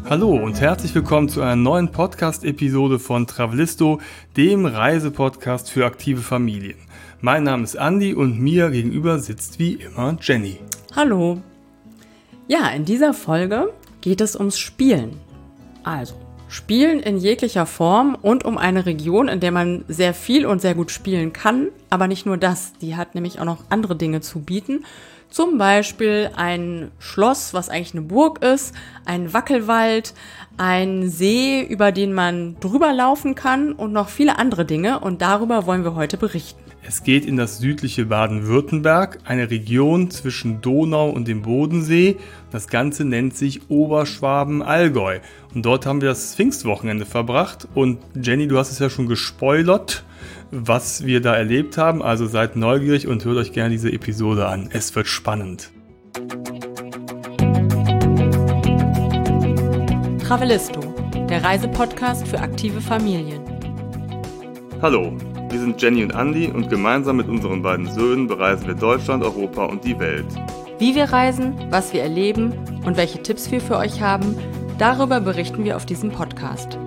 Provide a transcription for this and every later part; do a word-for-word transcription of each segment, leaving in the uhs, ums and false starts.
Hallo und herzlich willkommen zu einer neuen Podcast-Episode von Travelisto, dem Reisepodcast für aktive Familien. Mein Name ist Andi und mir gegenüber sitzt wie immer Jenny. Hallo. Ja, in dieser Folge geht es ums Spielen. Also, Spielen in jeglicher Form und um eine Region, in der man sehr viel und sehr gut spielen kann. Aber nicht nur das, die hat nämlich auch noch andere Dinge zu bieten. Zum Beispiel ein Schloss, was eigentlich eine Burg ist, ein Wackelwald, ein See, über den man drüber laufen kann und noch viele andere Dinge. Und darüber wollen wir heute berichten. Es geht in das südliche Baden-Württemberg, eine Region zwischen Donau und dem Bodensee. Das Ganze nennt sich Oberschwaben-Allgäu. Und dort haben wir das Pfingstwochenende verbracht. Und Jenny, du hast es ja schon gespoilert, was wir da erlebt haben. Also seid neugierig und hört euch gerne diese Episode an. Es wird spannend. Travelisto, der Reisepodcast für aktive Familien. Hallo, wir sind Jenny und Andi und gemeinsam mit unseren beiden Söhnen bereisen wir Deutschland, Europa und die Welt. Wie wir reisen, was wir erleben und welche Tipps wir für euch haben, darüber berichten wir auf diesem Podcast.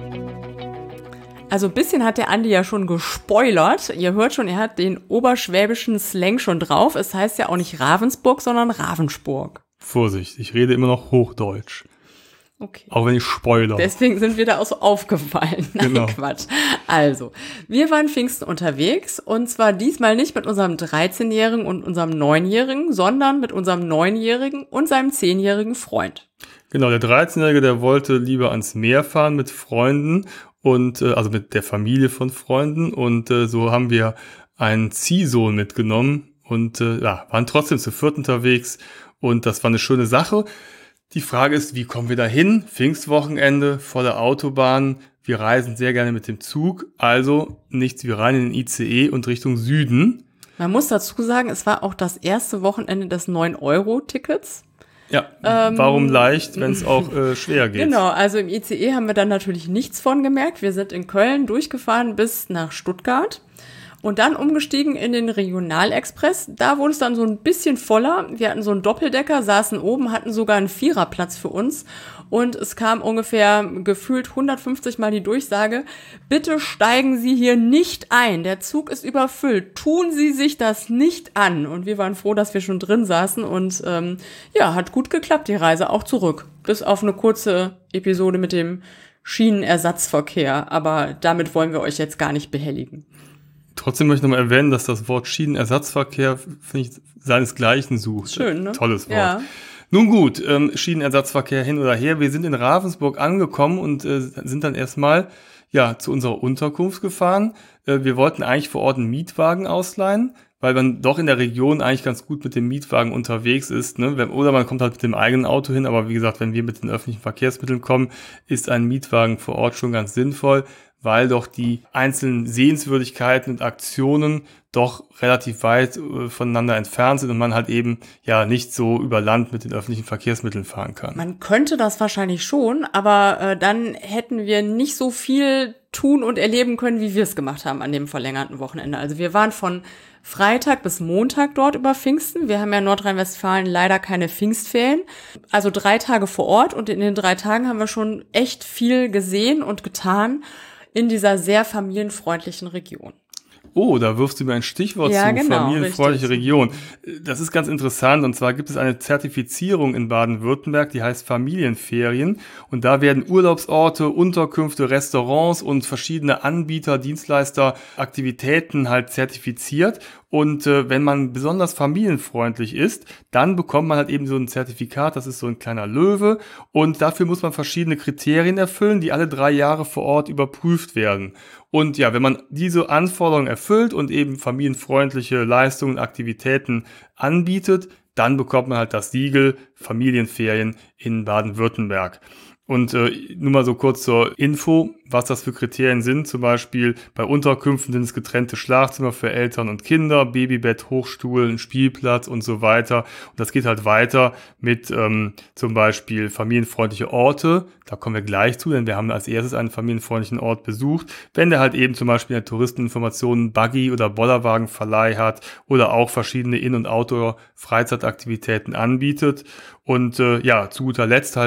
Also ein bisschen hat der Andi ja schon gespoilert. Ihr hört schon, er hat den oberschwäbischen Slang schon drauf. Es heißt ja auch nicht Ravensburg, sondern Ravensburg. Vorsicht, ich rede immer noch Hochdeutsch. Okay. Auch wenn ich spoilere. Deswegen sind wir da auch so aufgefallen. Nein, genau. Quatsch. Also, wir waren Pfingsten unterwegs und zwar diesmal nicht mit unserem dreizehnjährigen und unserem neunjährigen, sondern mit unserem neunjährigen und seinem zehnjährigen Freund. Genau, der dreizehnjährige, der wollte lieber ans Meer fahren mit Freunden und äh, also mit der Familie von Freunden und äh, so haben wir einen Ziehsohn mitgenommen und äh, ja, waren trotzdem zu viert unterwegs und das war eine schöne Sache. Die Frage ist, wie kommen wir da hin? Pfingstwochenende, volle Autobahn. Wir reisen sehr gerne mit dem Zug. Also nichts wie rein in den I C E und Richtung Süden. Man muss dazu sagen, es war auch das erste Wochenende des neun Euro Tickets. Ja, Ähm, warum leicht, wenn es auch äh, schwer geht? Genau, also im I C E haben wir dann natürlich nichts von gemerkt. Wir sind in Köln durchgefahren bis nach Stuttgart. Und dann umgestiegen in den Regionalexpress. Da wurde es dann so ein bisschen voller. Wir hatten so einen Doppeldecker, saßen oben, hatten sogar einen Viererplatz für uns. Und es kam ungefähr gefühlt hundertfünfzig Mal die Durchsage, bitte steigen Sie hier nicht ein. Der Zug ist überfüllt. Tun Sie sich das nicht an. Und wir waren froh, dass wir schon drin saßen. Und ähm, ja, hat gut geklappt, die Reise auch zurück. Bis auf eine kurze Episode mit dem Schienenersatzverkehr. Aber damit wollen wir euch jetzt gar nicht behelligen. Trotzdem möchte ich nochmal erwähnen, dass das Wort Schienenersatzverkehr, finde ich, seinesgleichen sucht. Schön, ne? Tolles Wort. Ja. Nun gut, ähm, Schienenersatzverkehr hin oder her. Wir sind in Ravensburg angekommen und äh, sind dann erstmal ja zu unserer Unterkunft gefahren. Äh, wir wollten eigentlich vor Ort einen Mietwagen ausleihen, weil man doch in der Region eigentlich ganz gut mit dem Mietwagen unterwegs ist, ne? Oder man kommt halt mit dem eigenen Auto hin, aber wie gesagt, wenn wir mit den öffentlichen Verkehrsmitteln kommen, ist ein Mietwagen vor Ort schon ganz sinnvoll, weil doch die einzelnen Sehenswürdigkeiten und Aktionen doch relativ weit äh, voneinander entfernt sind und man halt eben ja nicht so über Land mit den öffentlichen Verkehrsmitteln fahren kann. Man könnte das wahrscheinlich schon, aber äh, dann hätten wir nicht so viel tun und erleben können, wie wir es gemacht haben an dem verlängerten Wochenende. Also wir waren von Freitag bis Montag dort über Pfingsten. Wir haben ja in Nordrhein-Westfalen leider keine Pfingstferien. Also drei Tage vor Ort und in den drei Tagen haben wir schon echt viel gesehen und getan in dieser sehr familienfreundlichen Region. Oh, da wirfst du mir ein Stichwort ja, zu, genau, familienfreundliche richtig. Region. Das ist ganz interessant und zwar gibt es eine Zertifizierung in Baden-Württemberg, die heißt Familienferien und da werden Urlaubsorte, Unterkünfte, Restaurants und verschiedene Anbieter, Dienstleister, Aktivitäten halt zertifiziert. Und äh, wenn man besonders familienfreundlich ist, dann bekommt man halt eben so ein Zertifikat, das ist so ein kleiner Löwe und dafür muss man verschiedene Kriterien erfüllen, die alle drei Jahre vor Ort überprüft werden. Und ja, wenn man diese Anforderungen erfüllt und eben familienfreundliche Leistungen, Aktivitäten anbietet, dann bekommt man halt das Siegel Familienferien in Baden-Württemberg. Und äh, nur mal so kurz zur Info, was das für Kriterien sind. Zum Beispiel bei Unterkünften sind es getrennte Schlafzimmer für Eltern und Kinder, Babybett, Hochstuhl, ein Spielplatz und so weiter. Und das geht halt weiter mit ähm, zum Beispiel familienfreundliche Orte. Da kommen wir gleich zu, denn wir haben als erstes einen familienfreundlichen Ort besucht. Wenn der halt eben zum Beispiel eine Touristeninformation, Buggy- oder Bollerwagenverleih hat oder auch verschiedene In- und Outdoor-Freizeitaktivitäten anbietet. Und äh, ja, zu guter Letzt halt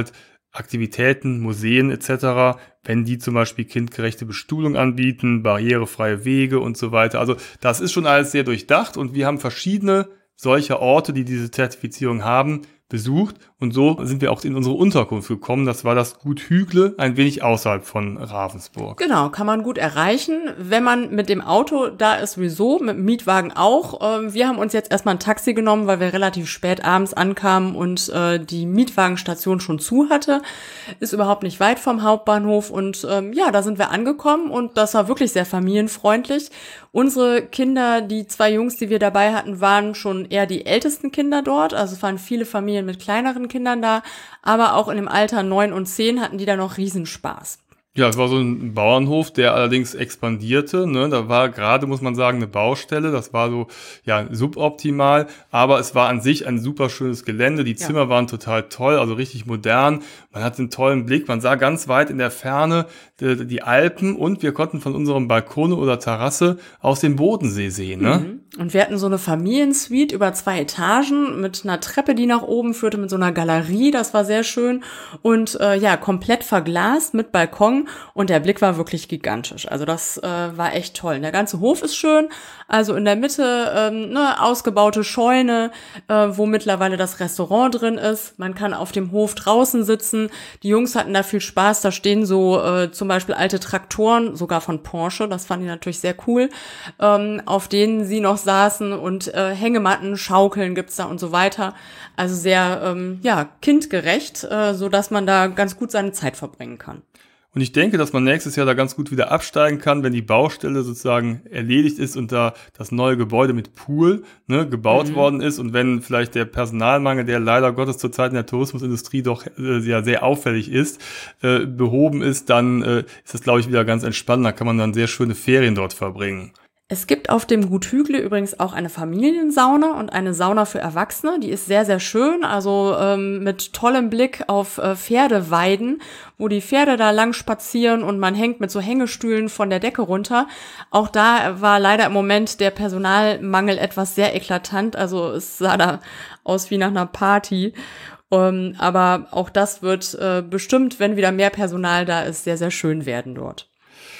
Aktivitäten, Museen et cetera, wenn die zum Beispiel kindgerechte Bestuhlung anbieten, barrierefreie Wege und so weiter. Also das ist schon alles sehr durchdacht und wir haben verschiedene solcher Orte, die diese Zertifizierung haben, besucht und so sind wir auch in unsere Unterkunft gekommen. Das war das Gut Hügle, ein wenig außerhalb von Ravensburg. Genau, kann man gut erreichen. Wenn man mit dem Auto da ist, sowieso, mit dem Mietwagen auch. Wir haben uns jetzt erstmal ein Taxi genommen, weil wir relativ spät abends ankamen und die Mietwagenstation schon zu hatte. Ist überhaupt nicht weit vom Hauptbahnhof und ja, da sind wir angekommen und das war wirklich sehr familienfreundlich. Unsere Kinder, die zwei Jungs, die wir dabei hatten, waren schon eher die ältesten Kinder dort. Also es waren viele Familien mit kleineren Kindern da, aber auch in dem Alter neun und zehn hatten die da noch Riesenspaß. Ja, es war so ein Bauernhof, der allerdings expandierte, ne? Da war gerade, muss man sagen, eine Baustelle. Das war so, ja, suboptimal. Aber es war an sich ein super schönes Gelände. Die Zimmer ja. waren total toll, also richtig modern. Man hatte einen tollen Blick. Man sah ganz weit in der Ferne die, die Alpen und wir konnten von unserem Balkon oder Terrasse aus dem Bodensee sehen, ne? Mhm. Und wir hatten so eine Familiensuite über zwei Etagen mit einer Treppe, die nach oben führte, mit so einer Galerie. Das war sehr schön. Und äh, ja, komplett verglast mit Balkon. Und der Blick war wirklich gigantisch. Also das äh, war echt toll. Der ganze Hof ist schön. Also in der Mitte ähm, ne, ausgebaute Scheune, äh, wo mittlerweile das Restaurant drin ist. Man kann auf dem Hof draußen sitzen. Die Jungs hatten da viel Spaß. Da stehen so äh, zum Beispiel alte Traktoren, sogar von Porsche. Das fanden die natürlich sehr cool, ähm, auf denen sie noch saßen. Und äh, Hängematten, Schaukeln gibt's da und so weiter. Also sehr ähm, ja kindgerecht, äh, so dass man da ganz gut seine Zeit verbringen kann. Und ich denke, dass man nächstes Jahr da ganz gut wieder absteigen kann, wenn die Baustelle sozusagen erledigt ist und da das neue Gebäude mit Pool ne, gebaut mhm. worden ist und wenn vielleicht der Personalmangel, der leider Gottes zurzeit in der Tourismusindustrie doch äh, ja sehr auffällig ist, äh, behoben ist, dann äh, ist das, glaube ich, wieder ganz entspannt. Da kann man dann sehr schöne Ferien dort verbringen. Es gibt auf dem Gut Hügle übrigens auch eine Familiensauna und eine Sauna für Erwachsene. Die ist sehr, sehr schön, also ähm, mit tollem Blick auf äh, Pferdeweiden, wo die Pferde da lang spazieren und man hängt mit so Hängestühlen von der Decke runter. Auch da war leider im Moment der Personalmangel etwas sehr eklatant, also es sah da aus wie nach einer Party. Um, aber auch das wird äh, bestimmt, wenn wieder mehr Personal da ist, sehr, sehr schön werden dort.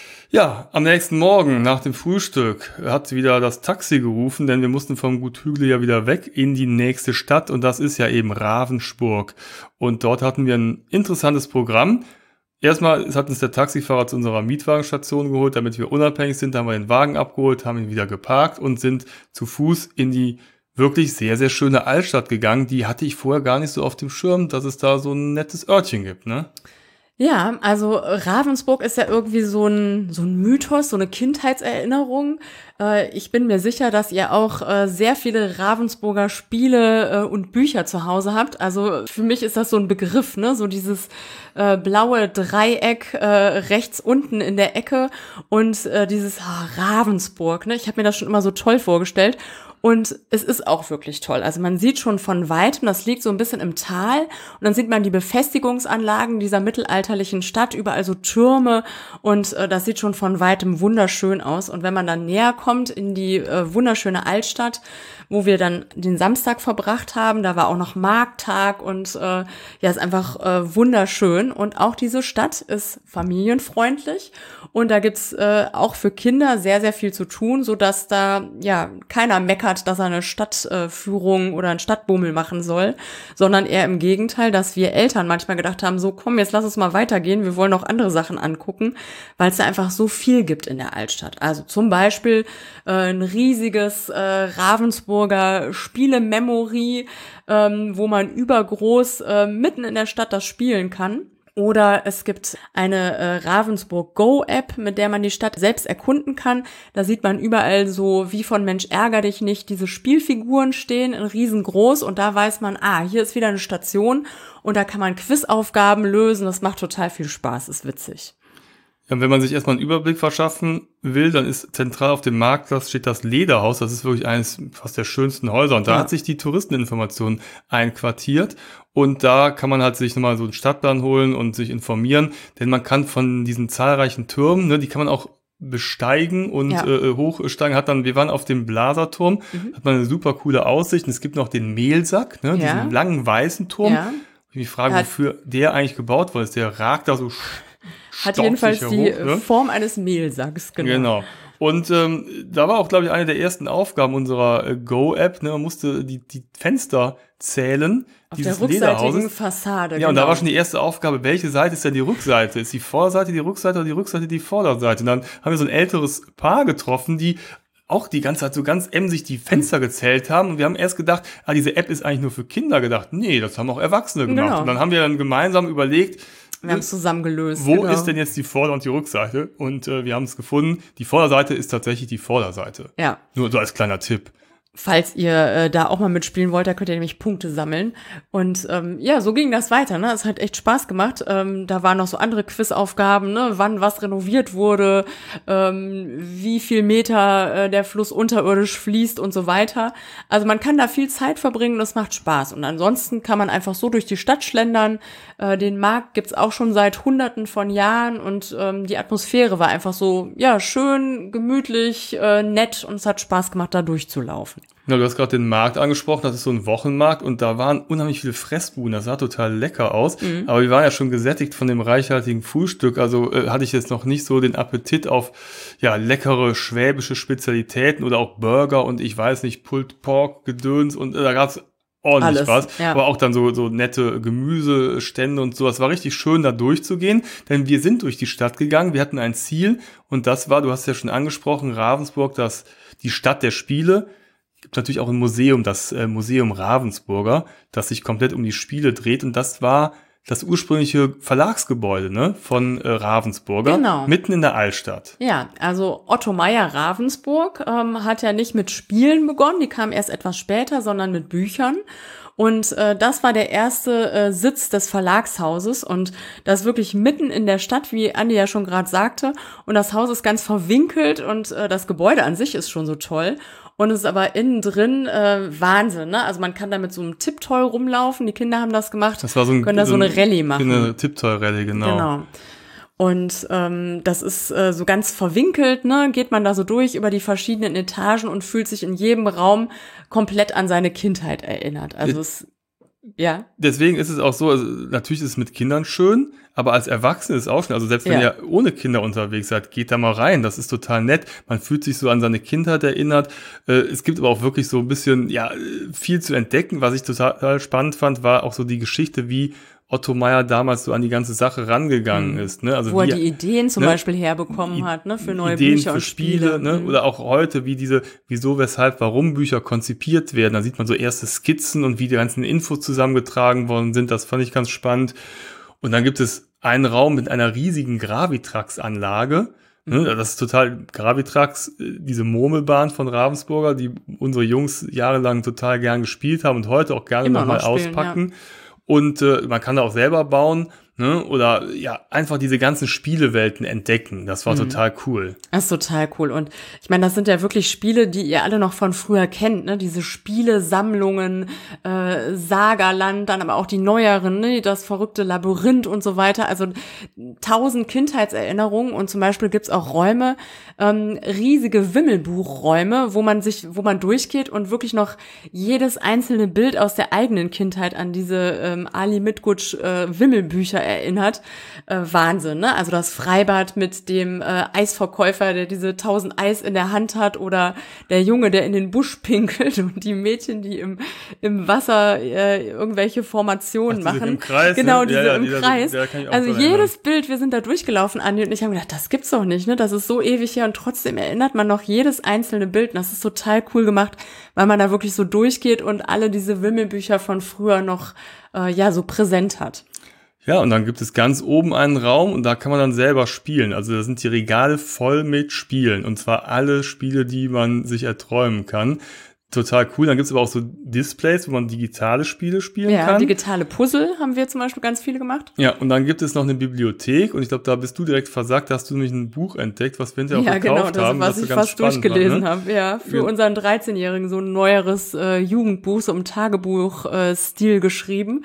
Ja, am nächsten Morgen nach dem Frühstück hat wieder das Taxi gerufen, denn wir mussten vom Gut Hügle ja wieder weg in die nächste Stadt und das ist ja eben Ravensburg. Und dort hatten wir ein interessantes Programm. Erstmal hat uns der Taxifahrer zu unserer Mietwagenstation geholt, damit wir unabhängig sind. Da haben wir den Wagen abgeholt, haben ihn wieder geparkt und sind zu Fuß in die wirklich sehr, sehr schöne Altstadt gegangen. Die hatte ich vorher gar nicht so auf dem Schirm, dass es da so ein nettes Örtchen gibt, ne? Ja, also Ravensburg ist ja irgendwie so ein so ein Mythos, so eine Kindheitserinnerung. Äh, ich bin mir sicher, dass ihr auch äh, sehr viele Ravensburger Spiele äh, und Bücher zu Hause habt. Also für mich ist das so ein Begriff, ne? So dieses äh, blaue Dreieck äh, rechts unten in der Ecke und äh, dieses oh, Ravensburg, ne? Ich habe mir das schon immer so toll vorgestellt. Und es ist auch wirklich toll. Also man sieht schon von weitem, das liegt so ein bisschen im Tal und dann sieht man die Befestigungsanlagen dieser mittelalterlichen Stadt, überall so Türme und äh, das sieht schon von weitem wunderschön aus. Und wenn man dann näher kommt in die äh, wunderschöne Altstadt, wo wir dann den Samstag verbracht haben, da war auch noch Markttag und äh, ja, ist einfach äh, wunderschön. Und auch diese Stadt ist familienfreundlich und da gibt's äh, auch für Kinder sehr, sehr viel zu tun, sodass da ja keiner meckert, dass er eine Stadtführung äh, oder einen Stadtbummel machen soll, sondern eher im Gegenteil, dass wir Eltern manchmal gedacht haben, so komm, jetzt lass uns mal weitergehen, wir wollen noch andere Sachen angucken, weil es da einfach so viel gibt in der Altstadt. Also zum Beispiel äh, ein riesiges äh, Ravensburger Spiele-Memory, ähm, wo man übergroß äh, mitten in der Stadt das spielen kann. Oder es gibt eine äh, Ravensburg Go-App, mit der man die Stadt selbst erkunden kann. Da sieht man überall so, wie von Mensch ärger dich nicht, diese Spielfiguren stehen in riesengroß und da weiß man, ah, hier ist wieder eine Station und da kann man Quizaufgaben lösen. Das macht total viel Spaß, ist witzig. Ja, wenn man sich erstmal einen Überblick verschaffen will, dann ist zentral auf dem Marktplatz steht das Lederhaus. Das ist wirklich eines fast der schönsten Häuser. Und da ja. hat sich die Touristeninformation einquartiert. Und da kann man halt sich nochmal so einen Stadtplan holen und sich informieren. Denn man kann von diesen zahlreichen Türmen, ne, die kann man auch besteigen und ja. äh, hochsteigen. Hat dann, wir waren auf dem Blaserturm, mhm. hat man eine super coole Aussicht. Und es gibt noch den Mehlsack, ne, ja. diesen langen weißen Turm. Ja. Die Frage, Hat- wofür der eigentlich gebaut worden ist, der ragt da so Hat jedenfalls staubsicher die hoch, äh, ne? Form eines Mehlsacks, genau. Genau. Und ähm, da war auch, glaube ich, eine der ersten Aufgaben unserer äh, Go-App. Ne? Man musste die, die Fenster zählen Auf dieses der rückseitigen Lederhauses. Fassade, Ja, genau. und da war schon die erste Aufgabe, welche Seite ist denn die Rückseite? Ist die Vorderseite die Rückseite oder die Rückseite die Vorderseite? Und dann haben wir so ein älteres Paar getroffen, die auch die ganze Zeit so ganz emsig die Fenster gezählt haben. Und wir haben erst gedacht, ah, diese App ist eigentlich nur für Kinder gedacht. Nee, das haben auch Erwachsene gemacht. Genau. Und dann haben wir dann gemeinsam überlegt, Wir haben es zusammen gelöst. wo genau. ist denn jetzt die Vorder- und die Rückseite? Und äh, wir haben es gefunden. Die Vorderseite ist tatsächlich die Vorderseite. Ja. Nur so als kleiner Tipp. Falls ihr äh, da auch mal mitspielen wollt, da könnt ihr nämlich Punkte sammeln. Und ähm, ja, so ging das weiter. Ne? Es hat echt Spaß gemacht. Ähm, da waren noch so andere Quizaufgaben, ne? Wann was renoviert wurde, ähm, wie viel Meter äh, der Fluss unterirdisch fließt und so weiter. Also man kann da viel Zeit verbringen und es macht Spaß. Und ansonsten kann man einfach so durch die Stadt schlendern. Äh, den Markt gibt's auch schon seit Hunderten von Jahren und ähm, die Atmosphäre war einfach so, ja, schön, gemütlich, äh, nett und es hat Spaß gemacht, da durchzulaufen. Ja, du hast gerade den Markt angesprochen, das ist so ein Wochenmarkt und da waren unheimlich viele Fressbuden, das sah total lecker aus, Mhm. aber wir waren ja schon gesättigt von dem reichhaltigen Frühstück, also äh, hatte ich jetzt noch nicht so den Appetit auf ja leckere schwäbische Spezialitäten oder auch Burger und ich weiß nicht, Pulled Pork, Gedöns und äh, da gab's ordentlich Alles, was, ja. aber auch dann so so nette Gemüsestände und so, das war richtig schön da durchzugehen, denn wir sind durch die Stadt gegangen, wir hatten ein Ziel und das war, du hast ja schon angesprochen, Ravensburg, das die Stadt der Spiele. Gibt natürlich auch ein Museum, das äh, Museum Ravensburger, das sich komplett um die Spiele dreht. Und das war das ursprüngliche Verlagsgebäude, ne, von äh, Ravensburger, Genau. mitten in der Altstadt. Ja, also Otto Meyer Ravensburg ähm, hat ja nicht mit Spielen begonnen, die kamen erst etwas später, sondern mit Büchern. Und äh, das war der erste äh, Sitz des Verlagshauses und das wirklich mitten in der Stadt, wie Andi ja schon gerade sagte. Und das Haus ist ganz verwinkelt und äh, das Gebäude an sich ist schon so toll. Und es ist aber innen drin äh, Wahnsinn, ne? Also man kann da mit so einem Tipptoy rumlaufen. Die Kinder haben das gemacht. Das war so ein, können da so eine Rallye machen. Eine Tipptoy-Rallye, genau. Genau. Und ähm, das ist äh, so ganz verwinkelt, ne? Geht man da so durch über die verschiedenen Etagen und fühlt sich in jedem Raum komplett an seine Kindheit erinnert. Also es, ja. Deswegen ist es auch so, also natürlich ist es mit Kindern schön, aber als Erwachsene ist es auch schön. Also selbst wenn Ja. ihr ohne Kinder unterwegs seid, geht da mal rein. Das ist total nett. Man fühlt sich so an seine Kindheit erinnert. Äh, es gibt aber auch wirklich so ein bisschen, ja, viel zu entdecken. Was ich total spannend fand, war auch so die Geschichte, wie Otto Meyer damals so an die ganze Sache rangegangen Mhm. ist. Ne? Also Wo er wie, die Ideen zum ne, Beispiel herbekommen I- hat, ne? Für neue Ideen Bücher für und Spiele, Spiele. ne? Mhm. Oder auch heute, wie diese, wieso, weshalb, warum Bücher konzipiert werden. Da sieht man so erste Skizzen und wie die ganzen Infos zusammengetragen worden sind. Das fand ich ganz spannend. Und dann gibt es einen Raum mit einer riesigen Gravitrax-Anlage. Ne? Das ist total Gravitrax, äh, diese Murmelbahn von Ravensburger, die unsere Jungs jahrelang total gern gespielt haben und heute auch gerne Immer nochmal noch spielen, auspacken. Und äh, man kann da auch selber bauen, ne? Oder ja, einfach diese ganzen Spielewelten entdecken. Das war total cool. Das ist total cool. Und ich meine, das sind ja wirklich Spiele, die ihr alle noch von früher kennt, ne? Diese Spielesammlungen, äh, Sagaland, dann aber auch die neueren, ne? Das verrückte Labyrinth und so weiter. Also tausend Kindheitserinnerungen und zum Beispiel gibt's auch Räume, ähm, riesige Wimmelbuchräume, wo man sich, wo man durchgeht und wirklich noch jedes einzelne Bild aus der eigenen Kindheit an diese ähm, Ali Mitgutsch äh, Wimmelbücher erinnert. Äh, Wahnsinn, ne? Also das Freibad mit dem äh, Eisverkäufer, der diese tausend Eis in der Hand hat, oder der Junge, der in den Busch pinkelt und die Mädchen, die im, im Wasser äh, irgendwelche Formationen Ach, diese machen. im Kreis, genau, ne? diese Ja, ja, im die da- Kreis. da kann ich auch Also dran jedes Bild, wir sind da durchgelaufen, Andi und ich haben gedacht, das gibt's doch nicht, ne? Das ist so ewig her und trotzdem erinnert man noch jedes einzelne Bild. Und das ist total cool gemacht, weil man da wirklich so durchgeht und alle diese Wimmelbücher von früher noch äh, ja so präsent hat. Ja, und dann gibt es ganz oben einen Raum und da kann man dann selber spielen. Also da sind die Regale voll mit Spielen. Und zwar alle Spiele, die man sich erträumen kann. Total cool. Dann gibt's aber auch so Displays, wo man digitale Spiele spielen Ja, kann. digitale Puzzle haben wir zum Beispiel ganz viele gemacht. Ja, und dann gibt es noch eine Bibliothek und ich glaube, da bist du direkt versagt, da hast du nämlich ein Buch entdeckt, was wir hinterher Ja, auch gekauft genau, das, haben. was so ich ganz fast spannend durchgelesen war, ne? habe. Ja, für Ja. unseren dreizehnjährigen so ein neueres äh, Jugendbuch, so im Tagebuch-Stil äh, geschrieben.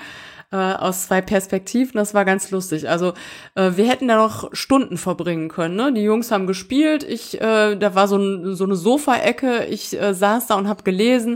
Aus zwei Perspektiven, das war ganz lustig. Also äh, wir hätten da noch Stunden verbringen können. Ne? Die Jungs haben gespielt, ich, äh, da war so, ein, so eine Sofaecke, ich äh, saß da und habe gelesen.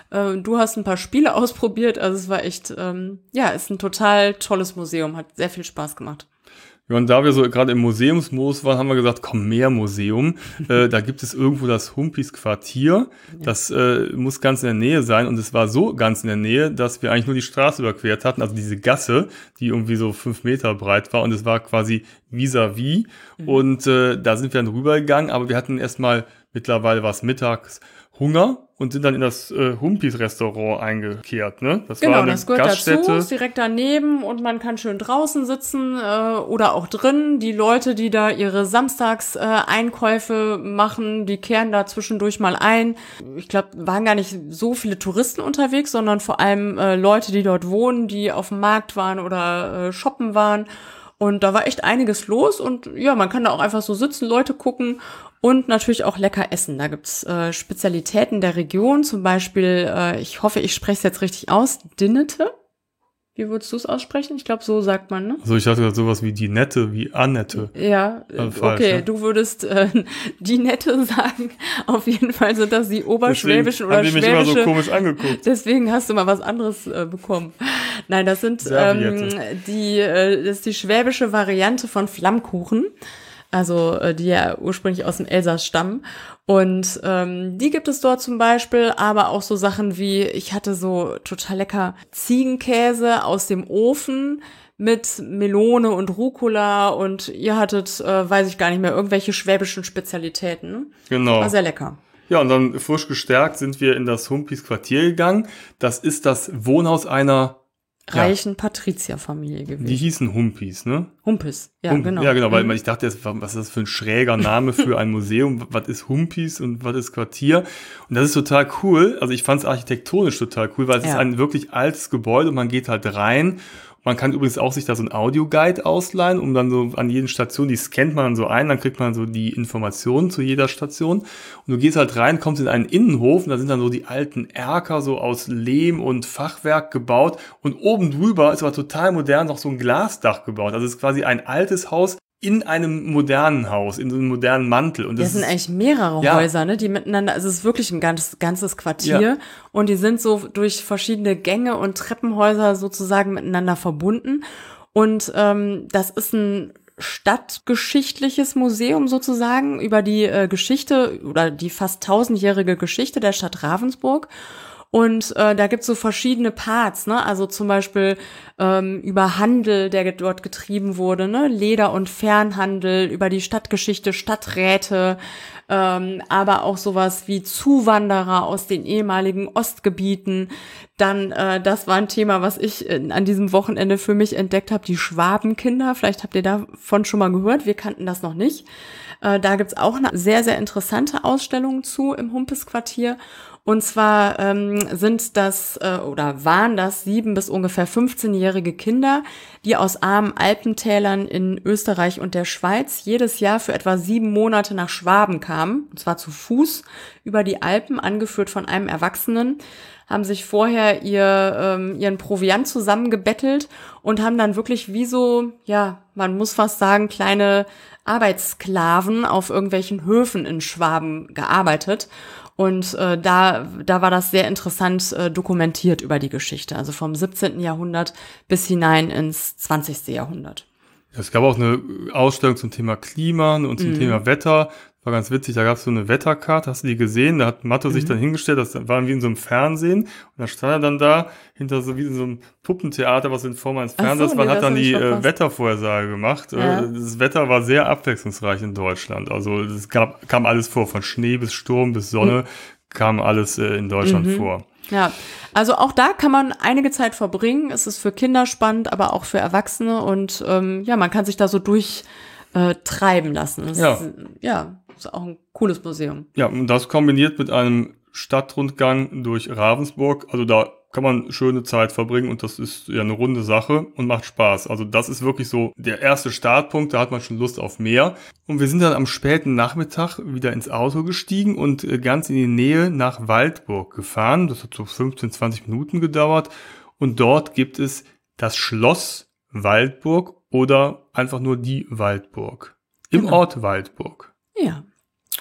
Äh, du hast ein paar Spiele ausprobiert, also es war echt, ähm, ja, ist ein total tolles Museum, hat sehr viel Spaß gemacht. Ja, und da wir so gerade im Museumsmodus waren, haben wir gesagt, komm, mehr Museum. äh, da gibt es irgendwo das Humpis Quartier. Ja. Das äh, muss ganz in der Nähe sein. Und es war so ganz in der Nähe, dass wir eigentlich nur die Straße überquert hatten, also diese Gasse, die irgendwie so fünf Meter breit war. Und es war quasi vis-à-vis. Mhm. Und äh, da sind wir dann rübergegangen. Aber wir hatten erstmal, mittlerweile war es mittags, Hunger und sind dann in das äh, Humpis-Restaurant eingekehrt, ne? Das genau, war eine das gehört Gaststätte. dazu, ist direkt daneben und man kann schön draußen sitzen äh, oder auch drin. Die Leute, die da ihre Samstags-Einkäufe äh, machen, die kehren da zwischendurch mal ein. Ich glaube, waren gar nicht so viele Touristen unterwegs, sondern vor allem äh, Leute, die dort wohnen, die auf dem Markt waren oder äh, shoppen waren. Und da war echt einiges los und ja, man kann da auch einfach so sitzen, Leute gucken und natürlich auch lecker essen. Da gibt's äh, Spezialitäten der Region, zum Beispiel, äh, ich hoffe, ich spreche es jetzt richtig aus, Dinnete. Wie würdest du es aussprechen? Ich glaube, so sagt man, ne? Also ich hatte gerade sowas wie die Nette, wie Annette. Ja, also falsch, okay, ne? Du würdest äh, die Nette sagen. Auf jeden Fall sind das die oberschwäbischen oder schwäbische. Deswegen haben die mich immer so komisch angeguckt. Deswegen hast du mal was anderes äh, bekommen. Nein, das sind ähm, die, äh, das ist die schwäbische Variante von Flammkuchen. Also äh, die ja ursprünglich aus dem Elsass stammen. Und ähm, die gibt es dort zum Beispiel, aber auch so Sachen wie, ich hatte so total lecker Ziegenkäse aus dem Ofen mit Melone und Rucola und ihr hattet, äh, weiß ich gar nicht mehr, irgendwelche schwäbischen Spezialitäten. Genau. War sehr lecker. Ja, und dann frisch gestärkt sind wir in das Humpis Quartier gegangen. Das ist das Wohnhaus einer reichen ja. Patrizierfamilie gewesen. Die hießen Humpis, ne? Humpis, ja, Hump, genau. Ja, genau, weil mhm. ich dachte, was ist das für ein schräger Name für ein Museum? Was ist Humpis und was ist Quartier? Und das ist total cool. Also ich fand es architektonisch total cool, weil es ja. ist ein wirklich altes Gebäude und man geht halt rein. Man kann übrigens auch sich da so ein Audioguide ausleihen, um dann so an jeden Station, die scannt man dann so ein, dann kriegt man so die Informationen zu jeder Station. Und du gehst halt rein, kommst in einen Innenhof und da sind dann so die alten Erker so aus Lehm und Fachwerk gebaut. Und oben drüber ist aber total modern noch so ein Glasdach gebaut. Also es ist quasi ein altes Haus in einem modernen Haus, in so einem modernen Mantel. Und das, das sind ist, eigentlich mehrere ja. Häuser, ne, die miteinander, also es ist wirklich ein ganzes, ganzes Quartier ja. und die sind so durch verschiedene Gänge und Treppenhäuser sozusagen miteinander verbunden. Und ähm, das ist ein stadtgeschichtliches Museum sozusagen über die äh, Geschichte oder die fast tausendjährige Geschichte der Stadt Ravensburg. Und äh, da gibt's so verschiedene Parts, ne? Also zum Beispiel ähm, über Handel, der dort getrieben wurde, ne? Leder- und Fernhandel, über die Stadtgeschichte, Stadträte, ähm, aber auch sowas wie Zuwanderer aus den ehemaligen Ostgebieten. Dann, äh, das war ein Thema, was ich in, an diesem Wochenende für mich entdeckt habe, die Schwabenkinder. Vielleicht habt ihr davon schon mal gehört, wir kannten das noch nicht. Äh, da gibt's auch eine sehr, sehr interessante Ausstellung zu im Humpis-Quartier. Und zwar ähm, sind das äh, oder waren das sieben bis ungefähr fünfzehnjährige Kinder, die aus armen Alpentälern in Österreich und der Schweiz jedes Jahr für etwa sieben Monate nach Schwaben kamen, und zwar zu Fuß über die Alpen, angeführt von einem Erwachsenen, haben sich vorher ihr ähm, ihren Proviant zusammengebettelt und haben dann wirklich wie so, ja, man muss fast sagen, kleine Arbeitssklaven auf irgendwelchen Höfen in Schwaben gearbeitet. Und äh, da da war das sehr interessant äh, dokumentiert über die Geschichte, also vom siebzehnten Jahrhundert bis hinein ins zwanzigsten Jahrhundert. Es gab auch eine Ausstellung zum Thema Klima und zum mhm. Thema Wetter. War ganz witzig, da gab es so eine Wetterkarte, hast du die gesehen? Da hat Matto mhm. sich dann hingestellt, das war wie in so einem Fernsehen. Und da stand er dann da, hinter so wie in so einem Puppentheater, was in Form eines Fernsehens war, nee, hat dann die äh, Wettervorhersage gemacht. Ja. Das Wetter war sehr abwechslungsreich in Deutschland. Also es gab, kam alles vor, von Schnee bis Sturm bis Sonne, mhm. kam alles äh, in Deutschland mhm. vor. Ja, also auch da kann man einige Zeit verbringen. Es ist für Kinder spannend, aber auch für Erwachsene. Und ähm, ja, man kann sich da so durch äh, treiben lassen. Das ja. Ist, ja, ist auch ein cooles Museum. Ja, und das kombiniert mit einem Stadtrundgang durch Ravensburg. Also da kann man schöne Zeit verbringen und das ist ja eine runde Sache und macht Spaß. Also das ist wirklich so der erste Startpunkt, da hat man schon Lust auf mehr. Und wir sind dann am späten Nachmittag wieder ins Auto gestiegen und ganz in die Nähe nach Waldburg gefahren. Das hat so fünfzehn, zwanzig Minuten gedauert. Und dort gibt es das Schloss Waldburg oder einfach nur die Waldburg. Im genau. Ort Waldburg. Ja.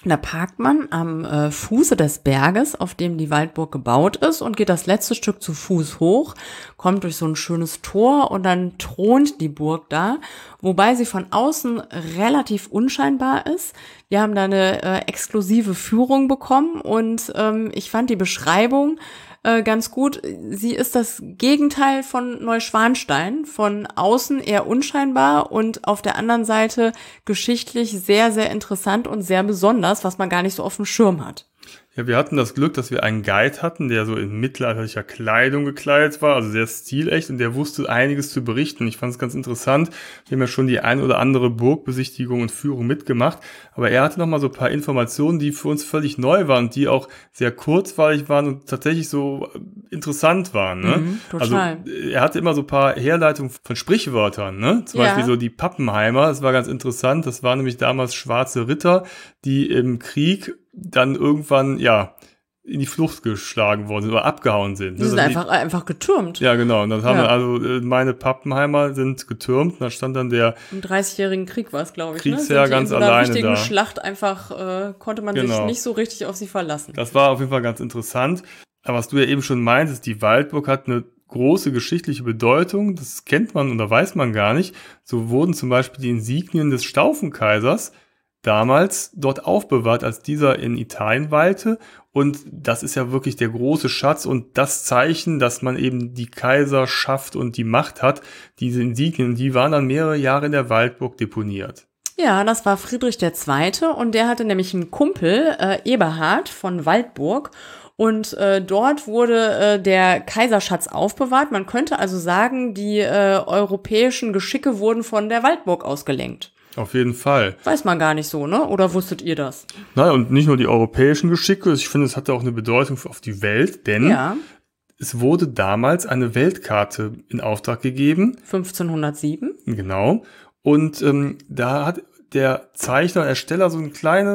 Da parkt man am äh, Fuße des Berges, auf dem die Waldburg gebaut ist, und geht das letzte Stück zu Fuß hoch, kommt durch so ein schönes Tor und dann thront die Burg da, wobei sie von außen relativ unscheinbar ist. Wir haben da eine äh, exklusive Führung bekommen und ähm, ich fand die Beschreibung äh, ganz gut. Sie ist das Gegenteil von Neuschwanstein, von außen eher unscheinbar und auf der anderen Seite geschichtlich sehr, sehr interessant und sehr besonders, was man gar nicht so auf dem Schirm hat. Ja, wir hatten das Glück, dass wir einen Guide hatten, der so in mittelalterlicher Kleidung gekleidet war, also sehr stilecht, und der wusste einiges zu berichten. Ich fand es ganz interessant. Wir haben ja schon die ein oder andere Burgbesichtigung und Führung mitgemacht, aber er hatte noch mal so ein paar Informationen, die für uns völlig neu waren, die auch sehr kurzweilig waren und tatsächlich so interessant waren. Ne? Mhm, total. Also er hatte immer so ein paar Herleitungen von Sprichwörtern, ne? Zum Ja. Beispiel so die Pappenheimer, das war ganz interessant. Das waren nämlich damals schwarze Ritter, die im Krieg dann irgendwann, ja, in die Flucht geschlagen worden sind oder abgehauen sind. Die sind Also die- einfach, einfach getürmt. Ja, genau. Und dann haben Ja. wir also, äh, meine Pappenheimer sind getürmt. Und da stand dann der, Im Dreißigjährigen Krieg war es, glaube ich. Kriegsherr ne? Sind die ganz in so einer alleine wichtigen da. Schlacht einfach, äh, konnte man sich Genau. nicht so richtig auf sie verlassen. das war auf jeden Fall ganz interessant. Aber was du ja eben schon meintest, die Waldburg hat eine große geschichtliche Bedeutung. Das kennt man oder weiß man gar nicht. So wurden zum Beispiel die Insignien des Staufenkaisers damals dort aufbewahrt, als dieser in Italien weilte. Und das ist ja wirklich der große Schatz und das Zeichen, dass man eben die Kaiserschaft und die Macht hat. Diese Insignien, die waren dann mehrere Jahre in der Waldburg deponiert. Ja, das war Friedrich der Zweite und der hatte nämlich einen Kumpel, äh, Eberhard von Waldburg. Und äh, dort wurde äh, der Kaiserschatz aufbewahrt. Man könnte also sagen, die äh, europäischen Geschicke wurden von der Waldburg ausgelenkt. Auf jeden Fall. Weiß man gar nicht so, ne? Oder wusstet ihr das? Naja, und nicht nur die europäischen Geschicke, ich finde, es hatte auch eine Bedeutung auf die Welt, denn Ja, es wurde damals eine Weltkarte in Auftrag gegeben, fünfzehnhundertsieben. genau, und ähm, da hat der Zeichner, Ersteller so ein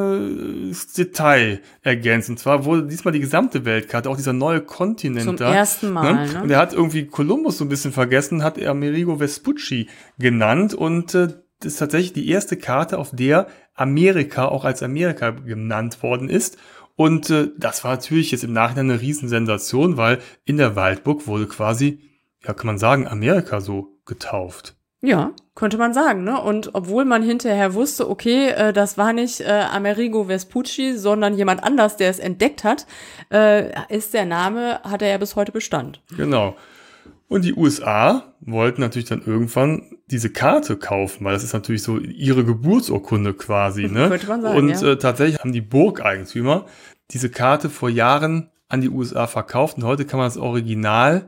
kleines Detail ergänzt. Und zwar wurde diesmal die gesamte Weltkarte, auch dieser neue Kontinent Zum da. ersten Mal, ne? Und er hat irgendwie Kolumbus so ein bisschen vergessen, hat Amerigo Vespucci genannt und äh, das ist tatsächlich die erste Karte, auf der Amerika auch als Amerika genannt worden ist. Und äh, das war natürlich jetzt im Nachhinein eine Riesensensation, weil in der Waldburg wurde quasi, ja, kann man sagen, Amerika so getauft. Ja, könnte man sagen, ne? Und obwohl man hinterher wusste, okay, äh, das war nicht äh, Amerigo Vespucci, sondern jemand anders, der es entdeckt hat, äh, ist der Name, hat er ja bis heute Bestand. Genau. Und die U S A wollten natürlich dann irgendwann diese Karte kaufen, weil das ist natürlich so ihre Geburtsurkunde quasi, ne? Könnte man sagen, Und ja. äh, tatsächlich haben die Burgeigentümer diese Karte vor Jahren an die U S A verkauft und heute kann man das Original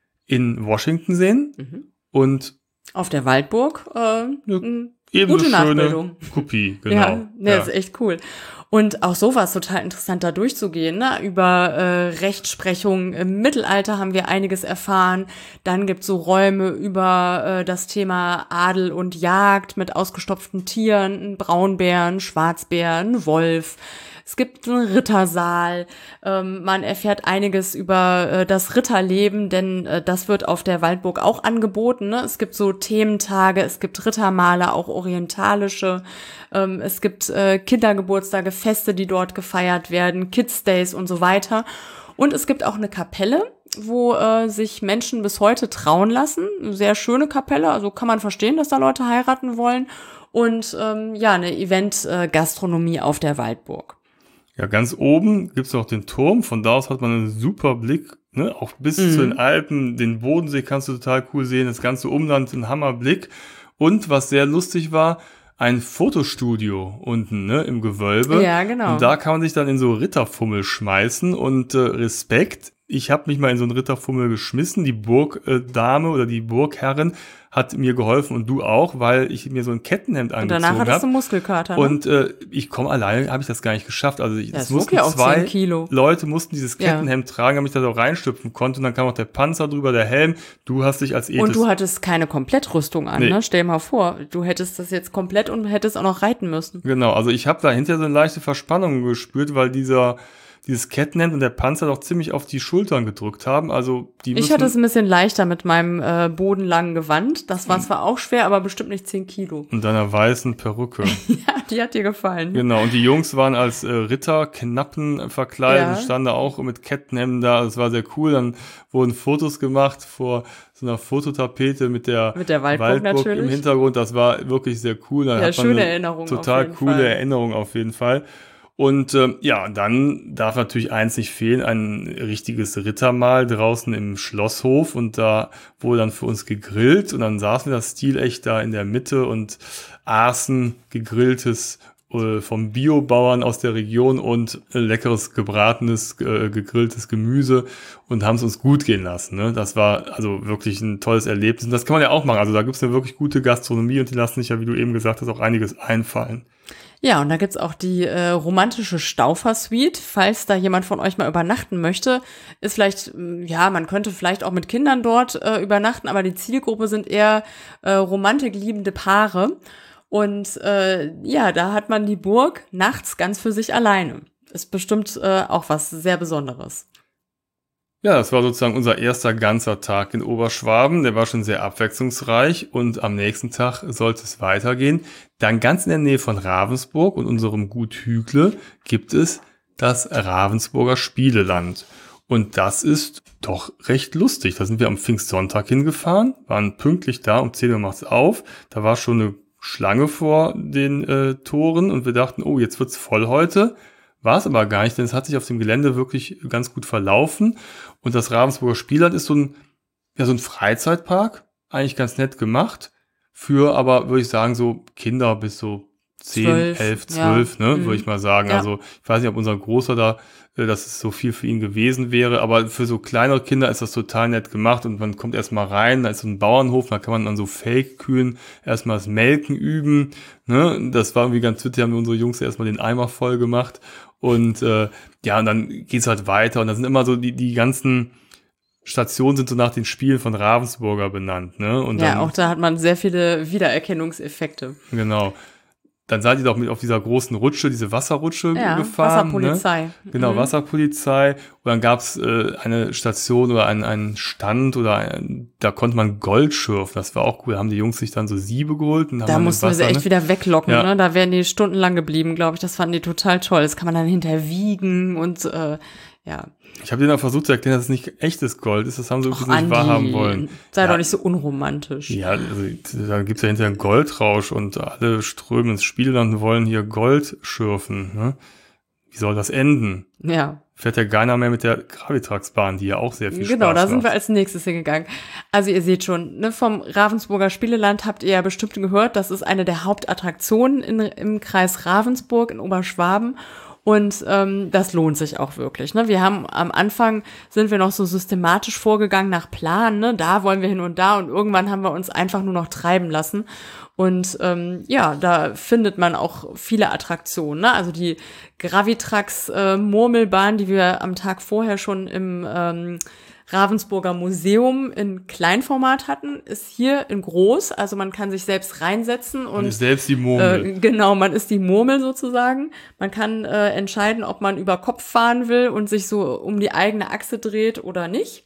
in Washington sehen Mhm. und Auf der Waldburg, äh, mh, ebenso gute schöne Nachbildung. Kopie, genau. Ja, ne, ist echt cool. Und auch so war es total interessant, da durchzugehen. Ne? Über äh, Rechtsprechung im Mittelalter haben wir einiges erfahren. Dann gibt's so Räume über äh, das Thema Adel und Jagd mit ausgestopften Tieren, einen Braunbären, Schwarzbären, einen Wolf. Es gibt einen Rittersaal. Ähm, man erfährt einiges über äh, das Ritterleben, denn äh, das wird auf der Waldburg auch angeboten. Ne? Es gibt so Thementage, es gibt Rittermale, auch orientalische. Ähm, es gibt äh, Kindergeburtstage, Feste, die dort gefeiert werden, Kids Days und so weiter. Und es gibt auch eine Kapelle, wo äh, sich Menschen bis heute trauen lassen. Eine sehr schöne Kapelle, also kann man verstehen, dass da Leute heiraten wollen. Und ähm, ja, eine Event-Gastronomie auf der Waldburg. Ja, ganz oben gibt's noch den Turm, von da aus hat man einen super Blick, ne, auch bis Mhm. zu den Alpen, den Bodensee kannst du total cool sehen, das ganze Umland, ein Hammerblick. Und was sehr lustig war, ein Fotostudio unten, ne, im Gewölbe. Ja, genau. Und da kann man sich dann in so Ritterfummel schmeißen und äh, Respekt. Ich habe mich mal in so einen Ritterfummel geschmissen. Die Burgdame oder die Burgherrin hat mir geholfen und du auch, weil ich mir so ein Kettenhemd Und angezogen danach hattest du habe. Muskelkater. Ne? Und äh, ich komme alleine, habe ich das gar nicht geschafft. Also ich, Das es wog mussten ja auch zwei zehn Kilo. Leute mussten dieses Ja. Kettenhemd tragen, damit ich da so reinstüpfen konnte. Und dann kam auch der Panzer drüber, der Helm. Du hast dich als Ethis... Und du hattest keine Komplettrüstung an, Nee. ne? Stell dir mal vor, du hättest das jetzt komplett und hättest auch noch reiten müssen. Genau, also ich habe da hinterher so eine leichte Verspannung gespürt, weil dieser dieses Catnap und der Panzer doch ziemlich auf die Schultern gedrückt haben. Also die Ich hatte es ein bisschen leichter mit meinem äh, bodenlangen Gewand. Das war zwar auch schwer, aber bestimmt nicht zehn Kilo. Und deiner weißen Perücke. Ja, die hat dir gefallen. Genau, und die Jungs waren als äh, Ritter, Knappen verkleidet, Ja. standen da auch mit Catnap da. Das war sehr cool. Dann wurden Fotos gemacht vor so einer Fototapete mit der, Mit der Waldburg natürlich. im Hintergrund. Das war wirklich sehr cool. Da Ja, hat man schöne eine Erinnerung auf Total jeden coole Fall. Erinnerung auf jeden Fall. Und ähm, ja, dann darf natürlich eins nicht fehlen, ein richtiges Rittermahl draußen im Schlosshof. Und da wurde dann für uns gegrillt. Und dann saßen wir das stilecht da in der Mitte und aßen gegrilltes äh, vom Biobauern aus der Region und äh, leckeres gebratenes, äh, gegrilltes Gemüse und haben es uns gut gehen lassen. Ne? Das war also wirklich ein tolles Erlebnis. Und das kann man ja auch machen. Also da gibt es eine wirklich gute Gastronomie und die lassen sich ja, wie du eben gesagt hast, auch einiges einfallen. Ja, und da gibt's auch die äh, romantische Staufer-Suite. Falls da jemand von euch mal übernachten möchte, ist vielleicht, mh, ja, man könnte vielleicht auch mit Kindern dort äh, übernachten, aber die Zielgruppe sind eher äh, romantikliebende Paare. Und äh, ja, da hat man die Burg nachts ganz für sich alleine. Ist bestimmt äh, auch was sehr Besonderes. Ja, das war sozusagen unser erster ganzer Tag in Oberschwaben. Der war schon sehr abwechslungsreich und am nächsten Tag sollte es weitergehen. Dann ganz in der Nähe von Ravensburg und unserem Gut Hügle gibt es das Ravensburger Spieleland. Und das ist doch recht lustig. Da sind wir am Pfingstsonntag hingefahren, waren pünktlich da, um zehn Uhr macht's auf. Da war schon eine Schlange vor den äh, Toren und wir dachten, oh, jetzt wird's voll heute. War es aber gar nicht, denn es hat sich auf dem Gelände wirklich ganz gut verlaufen. Und das Ravensburger Spielland ist so ein, ja, so ein Freizeitpark, eigentlich ganz nett gemacht. Für aber, würde ich sagen, so Kinder bis so zehn, Zwölf, elf, zwölf, ja. ne, Mhm. würde ich mal sagen. Ja. Also ich weiß nicht, ob unser Großer da, äh, dass es so viel für ihn gewesen wäre, aber für so kleinere Kinder ist das total nett gemacht und man kommt erstmal rein, da ist so ein Bauernhof, da kann man an so Fake-Kühen erstmal das Melken üben, ne, das war irgendwie ganz witzig, haben unsere Jungs erstmal den Eimer voll gemacht und äh, ja, und dann geht's halt weiter und da sind immer so die, die ganzen Stationen sind so nach den Spielen von Ravensburger benannt, ne, und Ja, dann, auch da hat man sehr viele Wiedererkennungseffekte. genau. Dann seid ihr doch mit auf dieser großen Rutsche, diese Wasserrutsche Ja, gefahren. Wasserpolizei. Ne? Genau, Mhm. Wasserpolizei. Und dann gab's äh, eine Station oder einen, einen Stand oder ein, da konnte man Gold schürfen. Das war auch cool. Da haben die Jungs sich dann so Siebe geholt. Und haben Da dann mussten wir sie Wasser, echt ne? wieder weglocken, Ja. ne? Da wären die stundenlang geblieben, glaube ich. Das fanden die total toll. Das kann man dann hinterher wiegen und äh, ja. Ich habe denen dann versucht zu erklären, dass es nicht echtes Gold ist. Das haben sie Och, übrigens nicht wahrhaben wollen. sei Ja. doch nicht so unromantisch. Ja, also da gibt's ja hinterher einen Goldrausch und alle strömen ins Spielland und wollen hier Gold schürfen. Ne? Wie soll das enden? Ja. Fährt ja keiner mehr mit der Gravitrax-Bahn, die ja auch sehr viel Genau, Spaß da sind macht. wir als nächstes hingegangen. Also ihr seht schon, ne, vom Ravensburger Spieleland habt ihr ja bestimmt gehört, das ist eine der Hauptattraktionen in, im Kreis Ravensburg in Oberschwaben. Und ähm, das lohnt sich auch wirklich. Ne? Wir haben am Anfang sind wir noch so systematisch vorgegangen nach Plan. Ne? Da wollen wir hin und da und irgendwann haben wir uns einfach nur noch treiben lassen. Und ähm, ja, da findet man auch viele Attraktionen. Ne? Also die Gravitrax äh, Murmelbahn, die wir am Tag vorher schon im ähm, Ravensburger Museum in Kleinformat hatten, ist hier in groß. Also man kann sich selbst reinsetzen und Man ist selbst die Murmel. Äh, genau, man ist die Murmel sozusagen. Man kann äh, entscheiden, ob man über Kopf fahren will und sich so um die eigene Achse dreht oder nicht.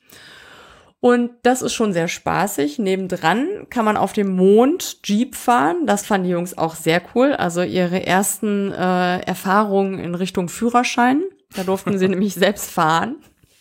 Und das ist schon sehr spaßig. Nebendran kann man auf dem Mond Jeep fahren. Das fanden die Jungs auch sehr cool. Also ihre ersten äh, Erfahrungen in Richtung Führerschein. Da durften sie nämlich selbst fahren.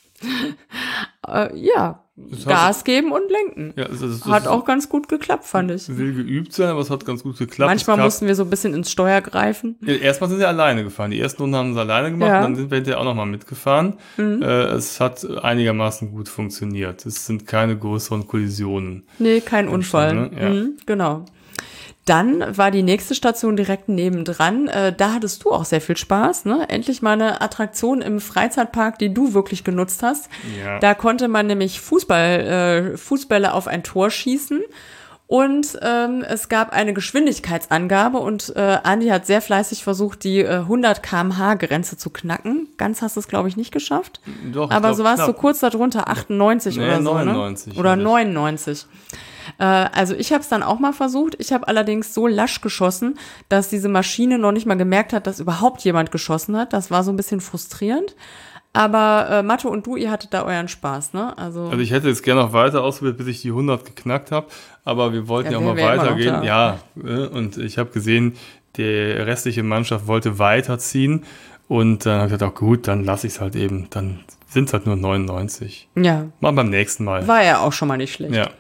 äh, ja, Das Gas geben und lenken. Ja, das, das, das Hat auch ganz gut geklappt, fand ich. will geübt sein, aber es hat ganz gut geklappt. Manchmal Es gab- mussten wir so ein bisschen ins Steuer greifen. Ja, erstmal sind sie alleine gefahren. Die ersten Runden haben sie alleine gemacht Ja. und dann sind wir hinterher auch nochmal mitgefahren. Mhm. Äh, es hat einigermaßen gut funktioniert. Es sind keine größeren Kollisionen. Nee, kein Unfall. ne? Ja. Mhm, genau. Dann war die nächste Station direkt nebendran. Äh, da hattest du auch sehr viel Spaß, ne? Endlich mal eine Attraktion im Freizeitpark, die du wirklich genutzt hast. Ja. Da konnte man nämlich Fußball, äh, Fußbälle auf ein Tor schießen. Und ähm, es gab eine Geschwindigkeitsangabe und äh, Andi hat sehr fleißig versucht, die äh, hundert Kilometer pro Stunde Grenze zu knacken. Ganz hast du es, glaube ich, nicht geschafft. Doch, aber glaub, so war es so knapp. kurz darunter, achtundneunzig Nee, oder so, neunundneunzig ne? Oder hatte ich. neunundneunzig. Äh, also ich habe es dann auch mal versucht. Ich habe allerdings so lasch geschossen, dass diese Maschine noch nicht mal gemerkt hat, dass überhaupt jemand geschossen hat. Das war so ein bisschen frustrierend. Aber äh, Mathe und du, ihr hattet da euren Spaß, ne? Also, Also ich hätte jetzt gerne noch weiter ausprobiert, bis ich die hundert geknackt habe, aber wir wollten ja, Ja, auch wär- mal wär immer noch weitergehen. da. Ja, äh, und ich habe gesehen, die restliche Mannschaft wollte weiterziehen und dann habe ich gesagt, auch gut, dann lasse ich es halt eben. Dann sind es halt nur neunundneunzig. ja, Machen wir beim nächsten Mal. war ja auch schon mal nicht schlecht. Ja.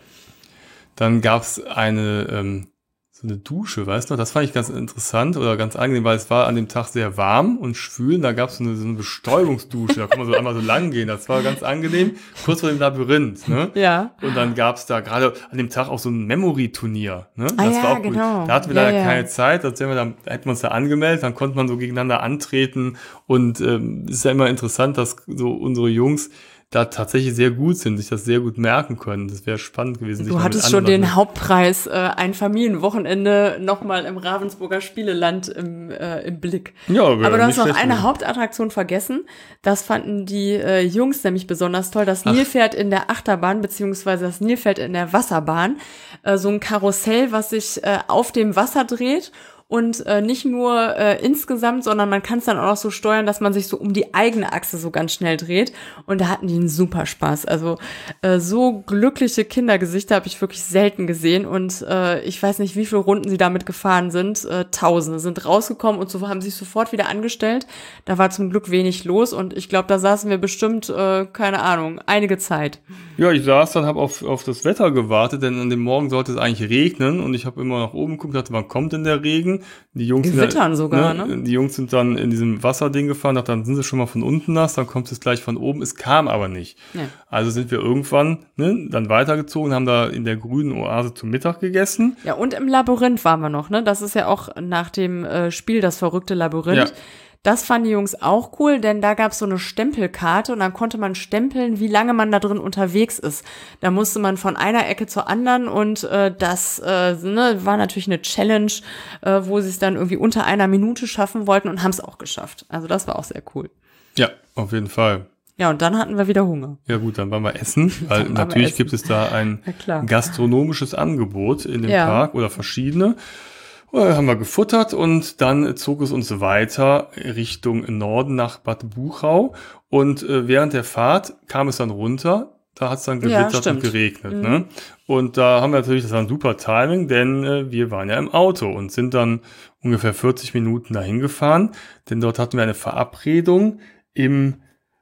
Dann gab es eine, ähm, so eine Dusche, weißt du noch? Das fand ich ganz interessant oder ganz angenehm, weil es war an dem Tag sehr warm und schwül. Und da gab es so eine, so eine Bestäubungsdusche, da kann man so einmal so lang gehen. Das war ganz angenehm, kurz vor dem Labyrinth. Ne? Ja. Und dann gab es da gerade an dem Tag auch so ein Memory-Turnier. Ne? Ah Das ja, war auch genau. gut. Da hatten wir Ja, leider ja. keine Zeit, sonst wären wir da, hätten wir uns da angemeldet, dann konnte man so gegeneinander antreten. Und ähm, ist ja immer interessant, dass so unsere Jungs da tatsächlich sehr gut sind, sich das sehr gut merken können. Das wäre spannend gewesen. sich Du mal mit hattest schon anderen- den Hauptpreis, äh, ein Familienwochenende nochmal im Ravensburger Spieleland im, äh, im Blick. Ja, aber Aber du hast nicht noch schlecht eine gewesen. Hauptattraktion vergessen. Das fanden die äh, Jungs nämlich besonders toll. Das Nilpferd in der Achterbahn, beziehungsweise das Nilpferd in der Wasserbahn. Äh, so ein Karussell, was sich äh, auf dem Wasser dreht. Und äh, nicht nur äh, insgesamt, sondern man kann es dann auch noch so steuern, dass man sich so um die eigene Achse so ganz schnell dreht. Und da hatten die einen super Spaß. Also äh, so glückliche Kindergesichter habe ich wirklich selten gesehen. Und äh, ich weiß nicht, wie viele Runden sie damit gefahren sind. Äh, Tausende sind rausgekommen und so haben sich sofort wieder angestellt. Da war zum Glück wenig los. Und ich glaube, da saßen wir bestimmt, äh, keine Ahnung, einige Zeit. Ja, ich saß dann, habe auf, auf das Wetter gewartet, denn an dem Morgen sollte es eigentlich regnen und ich habe immer nach oben geguckt, dachte, wann kommt denn der Regen? Die Jungs Gewittern sind dann, sogar, ne? Die Jungs sind dann in diesem Wasserding gefahren, dachte, dann sind sie schon mal von unten nass, dann kommt es gleich von oben. Es kam aber nicht. Ja. Also sind wir irgendwann ne, dann weitergezogen, haben da in der grünen Oase zu Mittag gegessen. Ja, und im Labyrinth waren wir noch, ne? Das ist ja auch nach dem äh, Spiel das verrückte Labyrinth. Ja. Das fanden die Jungs auch cool, denn da gab es so eine Stempelkarte und dann konnte man stempeln, wie lange man da drin unterwegs ist. Da musste man von einer Ecke zur anderen und äh, das äh, ne, war natürlich eine Challenge, äh, wo sie es dann irgendwie unter einer Minute schaffen wollten und haben es auch geschafft. Also das war auch sehr cool. Ja, auf jeden Fall. Ja, und dann hatten wir wieder Hunger. Ja gut, dann waren wir essen, weil Dann waren wir natürlich essen. gibt es da ein Ja, klar. gastronomisches Angebot in dem Ja. Park oder verschiedene. Äh, haben wir gefuttert und dann zog es uns weiter Richtung Norden nach Bad Buchau und äh, während der Fahrt kam es dann runter, da hat es dann Ja, gewittert und stimmt. geregnet. Ne? Und da haben wir natürlich, das war ein super Timing, denn äh, wir waren ja im Auto und sind dann ungefähr vierzig Minuten dahin gefahren, denn dort hatten wir eine Verabredung im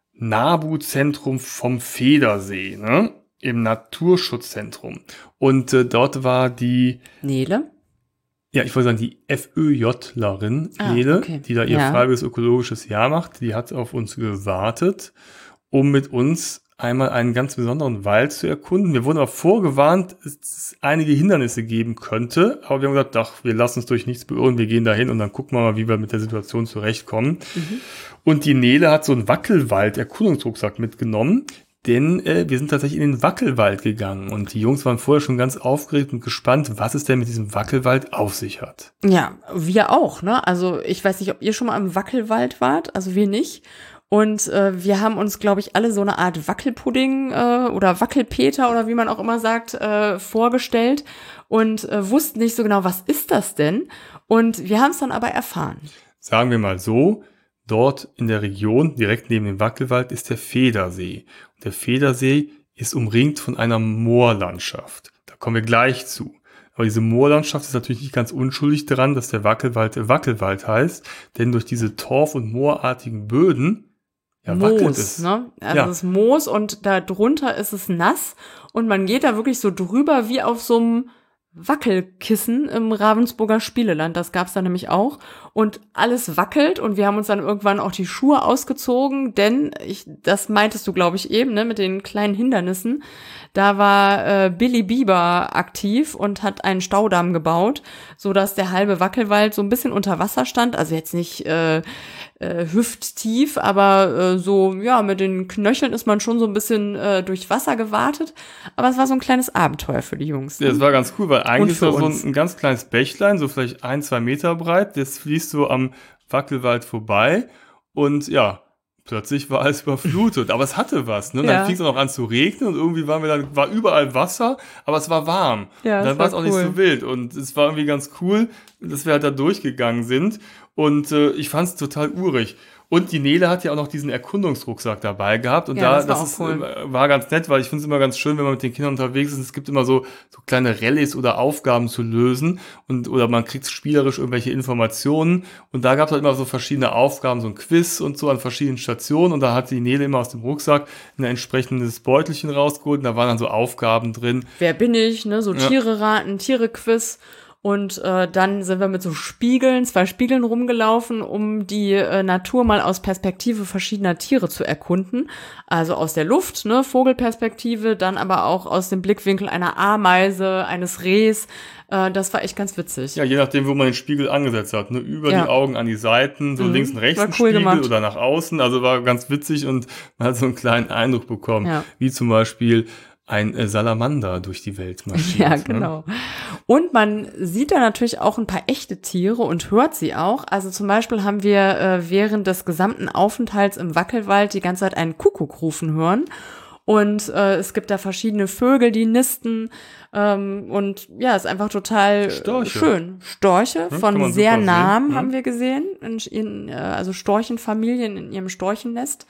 NABU-Zentrum vom Federsee, ne? Im Naturschutzzentrum. Und äh, dort war die Nele? ja, ich wollte sagen, die FÖJlerin, Ah, Nele, okay. die da ihr Ja. freiwilliges ökologisches Jahr macht, die hat auf uns gewartet, um mit uns einmal einen ganz besonderen Wald zu erkunden. Wir wurden aber vorgewarnt, dass es einige Hindernisse geben könnte, aber wir haben gesagt, ach, wir lassen uns durch nichts beirren, wir gehen dahin und dann gucken wir mal, wie wir mit der Situation zurechtkommen. Mhm. Und die Nele hat so einen Wackelwald-Erkundungsrucksack mitgenommen, denn äh, wir sind tatsächlich in den Wackelwald gegangen und die Jungs waren vorher schon ganz aufgeregt und gespannt, was es denn mit diesem Wackelwald auf sich hat. Ja, wir auch, ne? Also ich weiß nicht, ob ihr schon mal im Wackelwald wart, also wir nicht. Und äh, wir haben uns, glaube ich, alle so eine Art Wackelpudding äh, oder Wackelpeter oder wie man auch immer sagt, äh, vorgestellt und äh, wussten nicht so genau, was ist das denn? Und wir haben es dann aber erfahren. Sagen wir mal so, dort in der Region, direkt neben dem Wackelwald, ist der Federsee. Und der Federsee ist umringt von einer Moorlandschaft. Da kommen wir gleich zu. Aber diese Moorlandschaft ist natürlich nicht ganz unschuldig daran, dass der Wackelwald der Wackelwald heißt, denn durch diese torf- und moorartigen Böden ja, wackelt Moos, es. ne? Also Ja. es ist Moos und da drunter ist es nass und man geht da wirklich so drüber wie auf so einem Wackelkissen im Ravensburger Spieleland. Das gab's da nämlich auch. Und alles wackelt und wir haben uns dann irgendwann auch die Schuhe ausgezogen, denn ich, das meintest du, glaube ich, eben, ne, mit den kleinen Hindernissen. Da war äh, Billy Bieber aktiv und hat einen Staudamm gebaut, so dass der halbe Wackelwald so ein bisschen unter Wasser stand. Also jetzt nicht äh, äh, hüfttief, aber äh, so, ja, mit den Knöcheln ist man schon so ein bisschen äh, durch Wasser gewartet. Aber es war so ein kleines Abenteuer für die Jungs. Ne? Ja, das war ganz cool, weil eigentlich ist für da so ein, uns. ein ganz kleines Bächlein, so vielleicht ein, zwei Meter breit, das fließt so am Wackelwald vorbei und ja, plötzlich war alles überflutet, aber es hatte was, ne? Und Ja. dann fing es auch noch an zu regnen und irgendwie waren wir dann, war überall Wasser, aber es war warm. Ja, und es dann war war es auch nicht cool. so wild und es war irgendwie ganz cool, dass wir halt da durchgegangen sind und äh, ich fand es total urig. Und die Nele hat ja auch noch diesen Erkundungsrucksack dabei gehabt und Ja, da, das war das, auch ist, cool. äh, war ganz nett, weil ich finde es immer ganz schön, wenn man mit den Kindern unterwegs ist. Es gibt immer so, so kleine Rallyes oder Aufgaben zu lösen und oder man kriegt spielerisch irgendwelche Informationen und da gab es halt immer so verschiedene Aufgaben, so ein Quiz und so an verschiedenen Stationen und da hat die Nele immer aus dem Rucksack ein entsprechendes Beutelchen rausgeholt und da waren dann so Aufgaben drin. Wer bin ich, ne? So Ja. Tiere raten, Tiere-Quiz. Und äh, dann sind wir mit so Spiegeln, zwei Spiegeln rumgelaufen, um die äh, Natur mal aus Perspektive verschiedener Tiere zu erkunden. Also aus der Luft, ne, Vogelperspektive, dann aber auch aus dem Blickwinkel einer Ameise, eines Rehs. Äh, das war echt ganz witzig. Ja, je nachdem, wo man den Spiegel angesetzt hat. Ne? Über Ja. die Augen an die Seiten, so Mhm. links und rechts War ein cool Spiegel gemacht. oder nach außen. Also war ganz witzig und man hat so einen kleinen Eindruck bekommen, Ja. wie zum Beispiel ein äh, Salamander durch die Welt marschiert. Ja, Ne? genau. Und man sieht da natürlich auch ein paar echte Tiere und hört sie auch. Also zum Beispiel haben wir äh, während des gesamten Aufenthalts im Wackelwald die ganze Zeit einen Kuckuck rufen hören. Und äh, es gibt da verschiedene Vögel, die nisten. Ähm, und ja, ist einfach total Storche. schön. Storche kann von man sehr super nahem sehen, haben ne? wir gesehen. In, in, äh, also Storchenfamilien in ihrem Storchennest.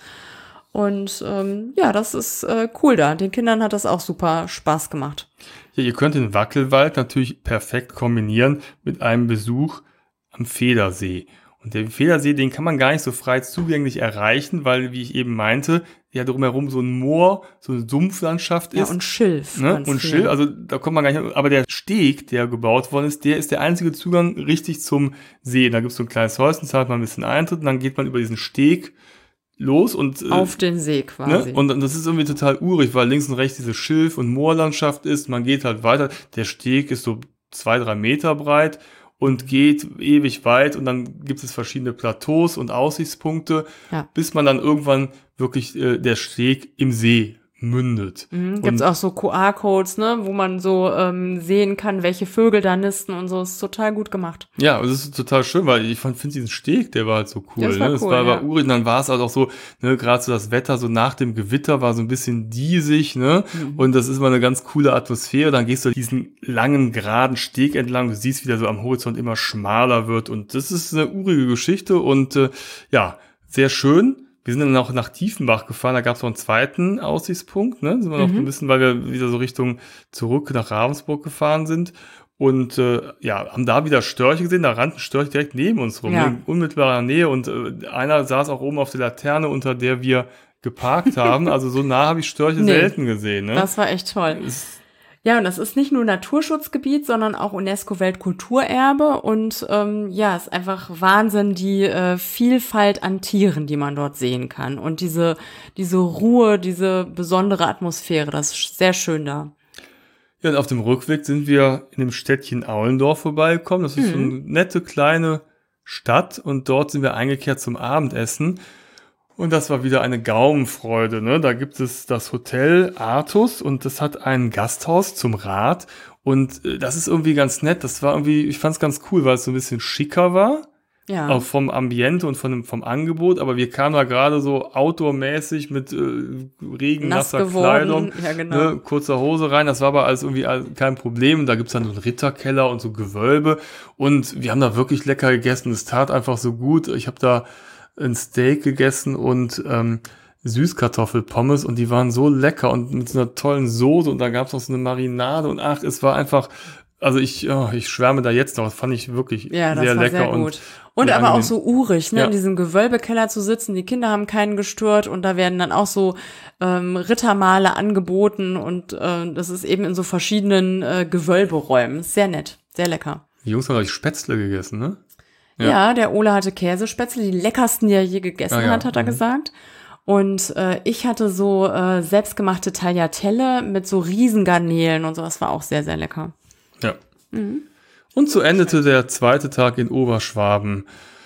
Und ähm, ja, das ist äh, cool da. Den Kindern hat das auch super Spaß gemacht. Ja, ihr könnt den Wackelwald natürlich perfekt kombinieren mit einem Besuch am Federsee. Und der Federsee, den kann man gar nicht so frei zugänglich erreichen, weil, wie ich eben meinte, ja drumherum so ein Moor, so eine Sumpflandschaft Ja, ist. und Schilf. Ne? ganz Und viel. Schild, also da kommt man gar nicht, aber der Steg, der gebaut worden ist, der ist der einzige Zugang richtig zum See. Da gibt es so ein kleines Häuschen, zahlt man ein bisschen Eintritt und dann geht man über diesen Steg los und äh, Auf den See quasi. ne? Und das ist irgendwie total urig, weil links und rechts diese Schilf- und Moorlandschaft ist. Man geht halt weiter. Der Steg ist so zwei, drei Meter breit und geht ewig weit und dann gibt es verschiedene Plateaus und Aussichtspunkte, Ja. bis man dann irgendwann wirklich äh, der Steg im See mündet. Mhm, Und- gibt's auch so Q R-Codes, ne, wo man so ähm, sehen kann, welche Vögel da nisten und so. Ist total gut gemacht. Ja, und das ist total schön, weil ich finde diesen Steg, der war halt so cool. Das war ne? Das cool, war, war ja. urig und dann war es halt auch so, ne, gerade so das Wetter, so nach dem Gewitter war so ein bisschen diesig, ne? Mhm. Und das ist mal eine ganz coole Atmosphäre. Dann gehst du diesen langen, geraden Steg entlang, du siehst, wie der so am Horizont immer schmaler wird. Und das ist eine urige Geschichte und äh, ja, sehr schön. Wir sind dann auch nach Tiefenbach gefahren, da gab es noch einen zweiten Aussichtspunkt, ne? Sind wir noch Mhm. ein bisschen, weil wir wieder so Richtung zurück nach Ravensburg gefahren sind. Und äh, ja, haben da wieder Störche gesehen, da rannten Störche direkt neben uns rum, Ja. in unmittelbarer Nähe. Und äh, einer saß auch oben auf der Laterne, unter der wir geparkt haben. Also so nah habe ich Störche Nee. selten gesehen. Ne? Das war echt toll. Ist- Ja, und das ist nicht nur Naturschutzgebiet, sondern auch UNESCO-Weltkulturerbe. Und ähm, ja, ist einfach Wahnsinn, die äh, Vielfalt an Tieren, die man dort sehen kann. Und diese, diese Ruhe, diese besondere Atmosphäre, das ist sehr schön da. Ja, und auf dem Rückweg sind wir in dem Städtchen Aulendorf vorbeigekommen. Das ist so eine nette kleine Stadt und dort sind wir eingekehrt zum Abendessen. Und das war wieder eine Gaumenfreude. Ne? Da gibt es das Hotel Artus und das hat ein Gasthaus zum Rat. Und äh, das ist irgendwie ganz nett. Das war irgendwie, ich fand es ganz cool, weil es so ein bisschen schicker war. Ja. Auch vom Ambiente und von dem, vom Angebot. Aber wir kamen da gerade so outdoormäßig mit äh, Regen, Nass nasser geworden. Kleidung, Ja, genau. ne, kurzer Hose rein. Das war aber alles irgendwie all- kein Problem. Und da gibt's dann so einen Ritterkeller und so Gewölbe. Und wir haben da wirklich lecker gegessen. Es tat einfach so gut. Ich habe da ein Steak gegessen und ähm, Süßkartoffelpommes und die waren so lecker und mit so einer tollen Soße und da gab es noch so eine Marinade und ach, es war einfach, also ich, oh, ich schwärme da jetzt noch, das fand ich wirklich Ja, das sehr war lecker sehr und gut. Und sehr aber auch angenehm. so urig, ne, Ja. in diesem Gewölbekeller zu sitzen. Die Kinder haben keinen gestört und da werden dann auch so ähm, Rittermale angeboten und äh, das ist eben in so verschiedenen äh, Gewölberäumen. Ist sehr nett, sehr lecker. Die Jungs haben, glaube ich, Spätzle gegessen, ne? Ja, Ja. der Ole hatte Käsespätzle, die leckersten, die er je gegessen Ah, ja. hat, hat er Mhm. gesagt. Und äh, ich hatte so äh, selbstgemachte Tagliatelle mit so Riesengarnelen und so. Das war auch sehr, sehr lecker. Ja. Und so endete der zweite Tag in Oberschwaben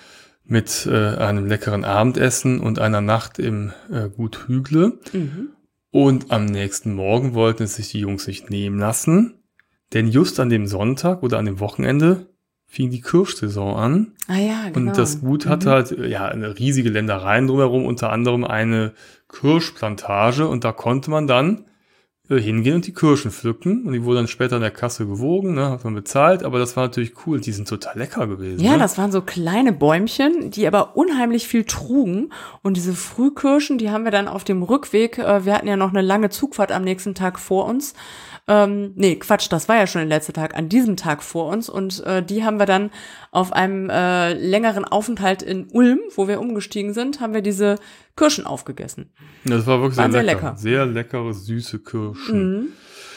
mit äh, einem leckeren Abendessen und einer Nacht im äh, Gut Hügle. Mhm. Und am nächsten Morgen wollten es sich die Jungs nicht nehmen lassen, denn just an dem Sonntag oder an dem Wochenende fing die Kirschsaison an. Ah ja, genau. Und das Gut hatte mhm. halt ja eine riesige Ländereien drumherum, unter anderem eine Kirschplantage, und da konnte man dann äh, hingehen und die Kirschen pflücken, und die wurden dann später in der Kasse gewogen, ne, hat man bezahlt, aber das war natürlich cool, die sind total lecker gewesen. Ja, ne? Das waren so kleine Bäumchen, die aber unheimlich viel trugen, und diese Frühkirschen, die haben wir dann auf dem Rückweg, äh, wir hatten ja noch eine lange Zugfahrt am nächsten Tag vor uns, Ähm, nee, Quatsch, das war ja schon der letzte Tag, an diesem Tag vor uns, und äh, die haben wir dann auf einem äh, längeren Aufenthalt in Ulm, wo wir umgestiegen sind, haben wir diese Kirschen aufgegessen. Das war wirklich Waren sehr, sehr lecker. lecker. Sehr leckere, süße Kirschen. Mhm.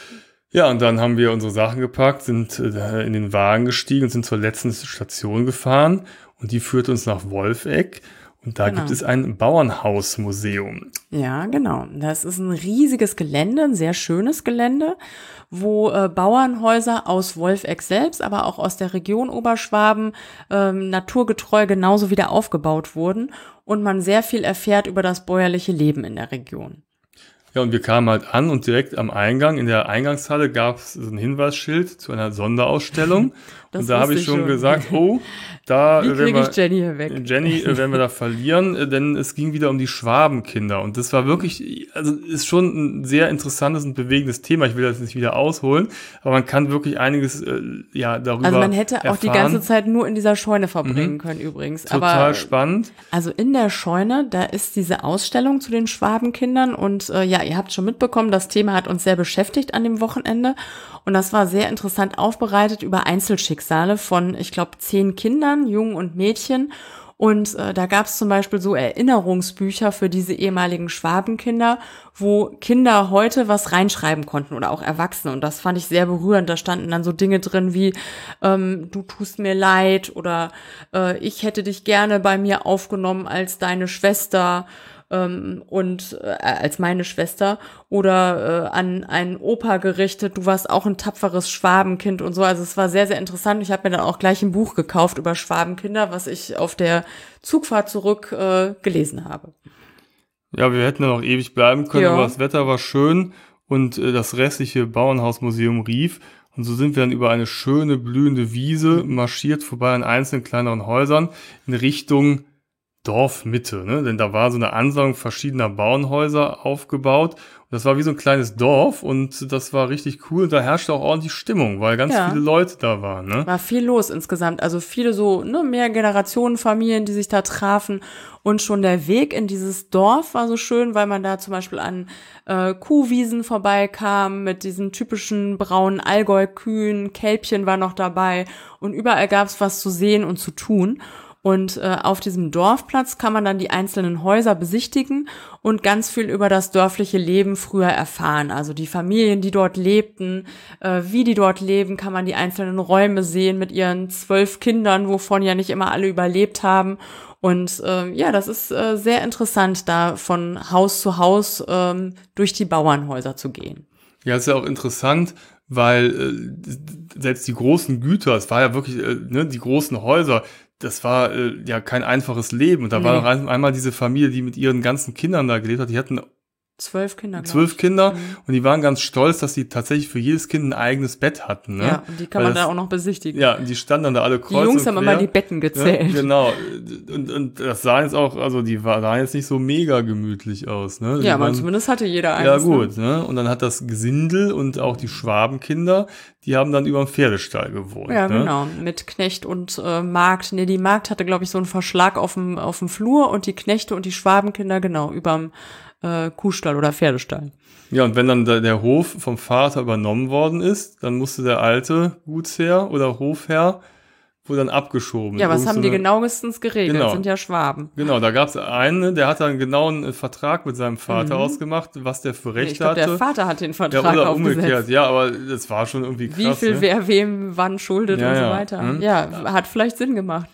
Ja, und dann haben wir unsere Sachen gepackt, sind äh, in den Wagen gestiegen und sind zur letzten Station gefahren, und die führte uns nach Wolfegg. Und da Genau. gibt es ein Bauernhausmuseum. Ja, genau. Das ist ein riesiges Gelände, ein sehr schönes Gelände, wo äh, Bauernhäuser aus Wolfegg selbst, aber auch aus der Region Oberschwaben ähm, naturgetreu genauso wieder aufgebaut wurden und man sehr viel erfährt über das bäuerliche Leben in der Region. Ja, und wir kamen halt an, und direkt am Eingang, in der Eingangshalle, gab es ein Hinweisschild zu einer Sonderausstellung. Das und da habe ich schon, schon gesagt, oh, da Wie äh, wenn kriege wir, ich Jenny hier weg? Jenny, äh, werden wir da verlieren, äh, denn es ging wieder um die Schwabenkinder. Und das war wirklich, also ist schon ein sehr interessantes und bewegendes Thema. Ich will das nicht wieder ausholen, aber man kann wirklich einiges äh, ja darüber Also man hätte auch erfahren. die ganze Zeit nur in dieser Scheune verbringen Mhm. können übrigens. Total aber, spannend. Also in der Scheune, da ist diese Ausstellung zu den Schwabenkindern, und äh, ja, ihr habt schon mitbekommen, das Thema hat uns sehr beschäftigt an dem Wochenende, und das war sehr interessant aufbereitet über Einzelschicksale von, ich glaube, zehn Kindern, Jungen und Mädchen. Und äh, da gab es zum Beispiel so Erinnerungsbücher für diese ehemaligen Schwabenkinder, wo Kinder heute was reinschreiben konnten oder auch Erwachsene. Und das fand ich sehr berührend. Da standen dann so Dinge drin wie, ähm, du tust mir leid, oder äh, ich hätte dich gerne bei mir aufgenommen als deine Schwester. Und äh, als meine Schwester, oder äh, an einen Opa gerichtet, du warst auch ein tapferes Schwabenkind und so. Also es war sehr, sehr interessant. Ich habe mir dann auch gleich ein Buch gekauft über Schwabenkinder, was ich auf der Zugfahrt zurück äh, gelesen habe. Ja, wir hätten ja noch ewig bleiben können, Ja. aber das Wetter war schön, und äh, das restliche Bauernhausmuseum rief. Und so sind wir dann über eine schöne, blühende Wiese marschiert, vorbei an einzelnen kleineren Häusern in Richtung Dorfmitte, ne? Denn da war so eine Ansammlung verschiedener Bauernhäuser aufgebaut. Und das war wie so ein kleines Dorf, und das war richtig cool. Da herrschte auch ordentlich Stimmung, weil ganz Ja. viele Leute da waren, ne? War viel los insgesamt. Also viele so, ne, mehr Generationenfamilien, die sich da trafen. Und schon der Weg in dieses Dorf war so schön, weil man da zum Beispiel an äh, Kuhwiesen vorbeikam mit diesen typischen braunen Allgäu-Kühen. Kälbchen war noch dabei. Und überall gab es was zu sehen und zu tun. Und äh, auf diesem Dorfplatz kann man dann die einzelnen Häuser besichtigen und ganz viel über das dörfliche Leben früher erfahren. Also die Familien, die dort lebten, äh, wie die dort leben, kann man die einzelnen Räume sehen mit ihren zwölf Kindern, wovon ja nicht immer alle überlebt haben. Und äh, ja, das ist äh, sehr interessant, da von Haus zu Haus ähm, durch die Bauernhäuser zu gehen. Ja, ist ja auch interessant, weil äh, selbst die großen Güter, es war ja wirklich, äh, ne, die großen Häuser, das war äh, ja kein einfaches Leben. Und da Nee. war noch ein, einmal diese Familie, die mit ihren ganzen Kindern da gelebt hat. Die hatten Zwölf Kinder, glaub zwölf ich. Kinder, Mhm. und die waren ganz stolz, dass die tatsächlich für jedes Kind ein eigenes Bett hatten. Ne? Ja, und die kann Weil man das, da auch noch besichtigen. Ja, die standen dann da alle kreuz Die Jungs und haben quer. immer die Betten gezählt. Ja, genau. Und, und das sah jetzt auch, also die war- sahen jetzt nicht so mega gemütlich aus. Ne? Die Ja, aber waren, zumindest hatte jeder eins. ja, Ne? gut. Ne? Und dann hat das Gesindel und auch die Schwabenkinder, die haben dann über dem Pferdestall gewohnt. Ja, ne? genau. Mit Knecht und äh, Magd. Nee, die Magd hatte, glaube ich, so einen Verschlag auf dem auf dem Flur, und die Knechte und die Schwabenkinder, genau, überm äh, Kuhstall oder Pferdestall. Ja, und wenn dann der, der Hof vom Vater übernommen worden ist, dann musste der alte Gutsherr oder Hofherr wohl dann abgeschoben. Ja, was Irgend haben so die eine- genauestens geregelt? Genau. Sind ja Schwaben. Genau, da gab es einen, der hat dann genau einen äh, Vertrag mit seinem Vater Mhm. ausgemacht, was der für Ich Rechte glaube, der hatte. Vater hat den Ja, Vertrag oder aufgesetzt. umgekehrt, ja, aber das war schon irgendwie krass. Wie viel ne? wer wem wann schuldet Ja, und so ja. weiter. Mhm. Ja, hat vielleicht Sinn gemacht. Ne?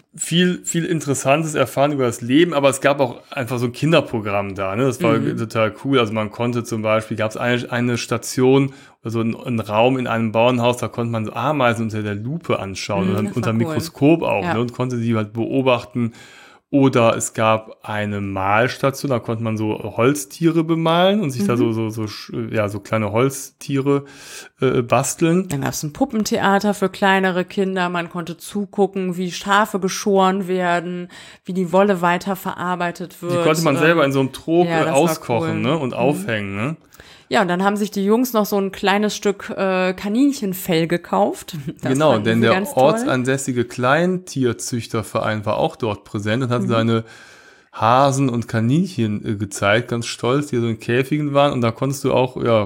viel, viel Interessantes erfahren über das Leben, aber es gab auch einfach so ein Kinderprogramm da, ne? Das war mhm. total cool. Also man konnte zum Beispiel, gab es eine, eine Station, also einen, einen Raum in einem Bauernhaus, da konnte man so Ameisen unter der Lupe anschauen, mhm, und unter dem cool. Mikroskop auch, ja. ne? Und konnte die halt beobachten. Oder es gab eine Malstation, da konnte man so Holztiere bemalen und sich mhm. da so, so, so, ja, so kleine Holztiere äh, basteln. Dann gab es ein Puppentheater für kleinere Kinder. Man konnte zugucken, wie Schafe geschoren werden, wie die Wolle weiterverarbeitet wird. Die konnte man selber in so einem Trog ja, auskochen, cool. ne, und mhm. aufhängen, ne? Ja, und dann haben sich die Jungs noch so ein kleines Stück äh, Kaninchenfell gekauft. Das genau, denn der ortsansässige Kleintierzüchterverein war auch dort präsent und hat mhm. seine Hasen und Kaninchen äh, gezeigt, ganz stolz, die so in Käfigen waren. Und da konntest du auch, ja,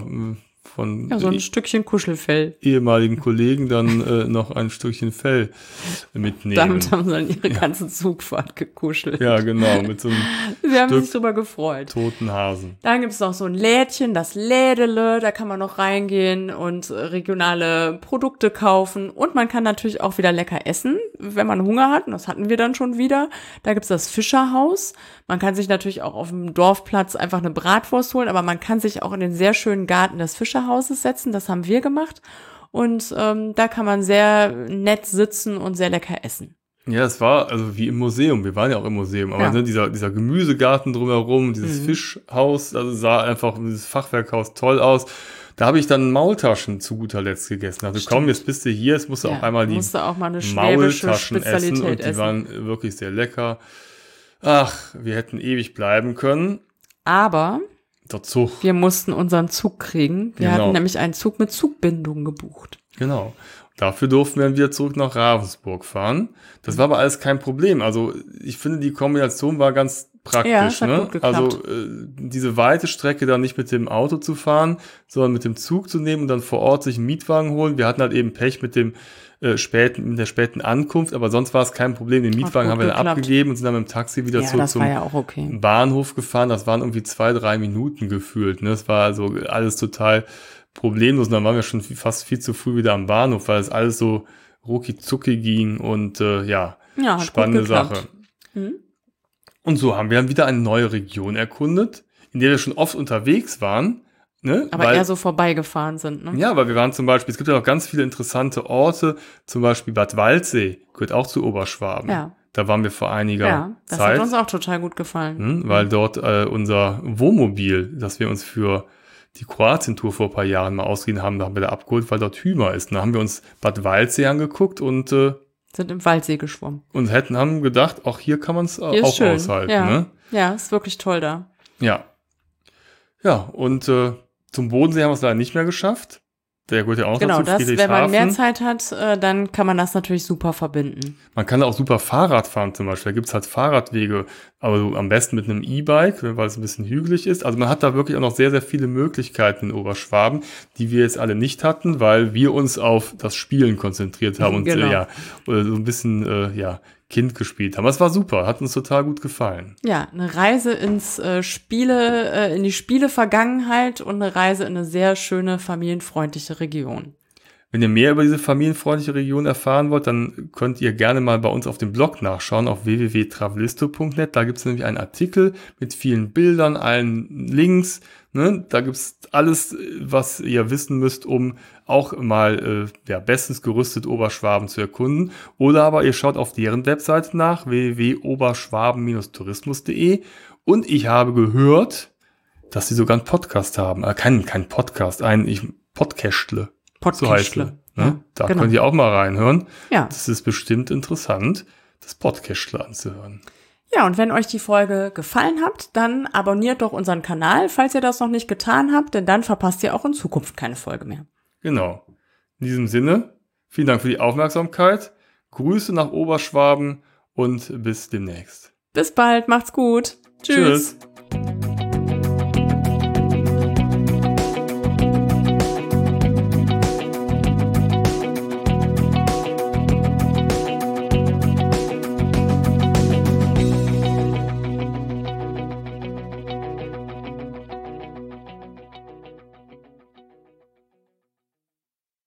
von ja, so ein e- Stückchen Kuschelfell. ehemaligen Kollegen dann äh, noch ein Stückchen Fell mitnehmen. Damit haben sie dann ihre ja. ganze Zugfahrt gekuschelt. Ja, genau, mit so einem Sie haben sich drüber gefreut. Toten Hasen. Dann gibt es noch so ein Lädchen, das Lädele, da kann man noch reingehen und regionale Produkte kaufen. Und man kann natürlich auch wieder lecker essen, wenn man Hunger hat. Und das hatten wir dann schon wieder. Da gibt es das Fischerhaus. Man kann sich natürlich auch auf dem Dorfplatz einfach eine Bratwurst holen, aber man kann sich auch in den sehr schönen Garten des Fischerhauses setzen. Das haben wir gemacht. Und ähm, da kann man sehr nett sitzen und sehr lecker essen. Ja, es war also wie im Museum. Wir waren ja auch im Museum. Aber ja. ne, dieser, dieser Gemüsegarten drumherum, dieses mhm. Fischhaus, also sah einfach, dieses Fachwerkhaus toll aus. Da habe ich dann Maultaschen zu guter Letzt gegessen. Also komm, jetzt bist du hier, jetzt musst du ja, auch einmal die auch mal eine Maultaschen essen. Und die essen. waren wirklich sehr lecker. Ach, wir hätten ewig bleiben können. Aber der Zug. Wir mussten unseren Zug kriegen. Wir genau. hatten nämlich einen Zug mit Zugbindung gebucht. Genau. Dafür durften wir wieder zurück nach Ravensburg fahren. Das war aber alles kein Problem. Also ich finde, die Kombination war ganz praktisch. Ja, es hat ne? gut geklappt. Also äh, diese weite Strecke dann nicht mit dem Auto zu fahren, sondern mit dem Zug zu nehmen und dann vor Ort sich einen Mietwagen holen. Wir hatten halt eben Pech mit dem äh, späten, mit der späten Ankunft, aber sonst war es kein Problem. Den Mietwagen haben wir dann geklappt. abgegeben und sind dann mit dem Taxi wieder ja, zurück zum ja okay. Bahnhof gefahren. Das waren irgendwie zwei, drei Minuten gefühlt. Ne? Das war also alles total problemlos. Und dann waren wir schon fast viel zu früh wieder am Bahnhof, weil es alles so rucki-zucki ging und äh, ja, ja spannende Sache. Hm? Und so haben wir dann wieder eine neue Region erkundet, in der wir schon oft unterwegs waren. Ne? Aber weil, eher so vorbeigefahren sind. Ne? Ja, weil wir waren zum Beispiel, es gibt ja noch ganz viele interessante Orte, zum Beispiel Bad Waldsee, gehört auch zu Oberschwaben. Ja. Da waren wir vor einiger Zeit. Ja, das Zeit, hat uns auch total gut gefallen. Hm, weil dort äh, unser Wohnmobil, das wir uns für die Kroatien-Tour vor ein paar Jahren mal ausgeliehen haben, da haben wir da abgeholt, weil dort Hümer ist. Da haben wir uns Bad Waldsee angeguckt und äh, sind im Waldsee geschwommen. Und hätten haben gedacht, auch hier kann man es auch schön. aushalten. Ja. Ne? Ja, ist wirklich toll da. Ja. Ja, und äh, zum Bodensee haben wir es leider nicht mehr geschafft. Der gehört ja auch genau, noch zu Friedrichshafen. Genau, wenn man mehr Zeit hat, äh, dann kann man das natürlich super verbinden. Man kann da auch super Fahrrad fahren zum Beispiel. Da gibt es halt Fahrradwege, aber so am besten mit einem E-Bike, weil es ein bisschen hügelig ist. Also man hat da wirklich auch noch sehr, sehr viele Möglichkeiten in Oberschwaben, die wir jetzt alle nicht hatten, weil wir uns auf das Spielen konzentriert haben und genau. äh, ja, oder so ein bisschen äh, ja, Kind gespielt haben. Das war super, hat uns total gut gefallen. Ja, eine Reise ins äh, Spiele, äh, in die Spiele-Vergangenheit und eine Reise in eine sehr schöne, familienfreundliche Region. Wenn ihr mehr über diese familienfreundliche Region erfahren wollt, dann könnt ihr gerne mal bei uns auf dem Blog nachschauen, auf w w w punkt travelisto punkt net. Da gibt es nämlich einen Artikel mit vielen Bildern, allen Links. Ne? Da gibt es alles, was ihr wissen müsst, um auch mal äh, ja, bestens gerüstet Oberschwaben zu erkunden. Oder aber ihr schaut auf deren Webseite nach, w w w punkt oberschwaben Bindestrich tourismus punkt de. Und ich habe gehört, dass sie sogar einen Podcast haben. Äh, kein, kein Podcast, ein ich, Podcastle. So heißt es. Ne? Ja, da genau. Könnt ihr auch mal reinhören. Ja. Das ist bestimmt interessant, das Podcastle anzuhören. Ja, und wenn euch die Folge gefallen hat, dann abonniert doch unseren Kanal, falls ihr das noch nicht getan habt, denn dann verpasst ihr auch in Zukunft keine Folge mehr. Genau. In diesem Sinne, vielen Dank für die Aufmerksamkeit, Grüße nach Oberschwaben und bis demnächst. Bis bald, macht's gut. Tschüss. Tschüss.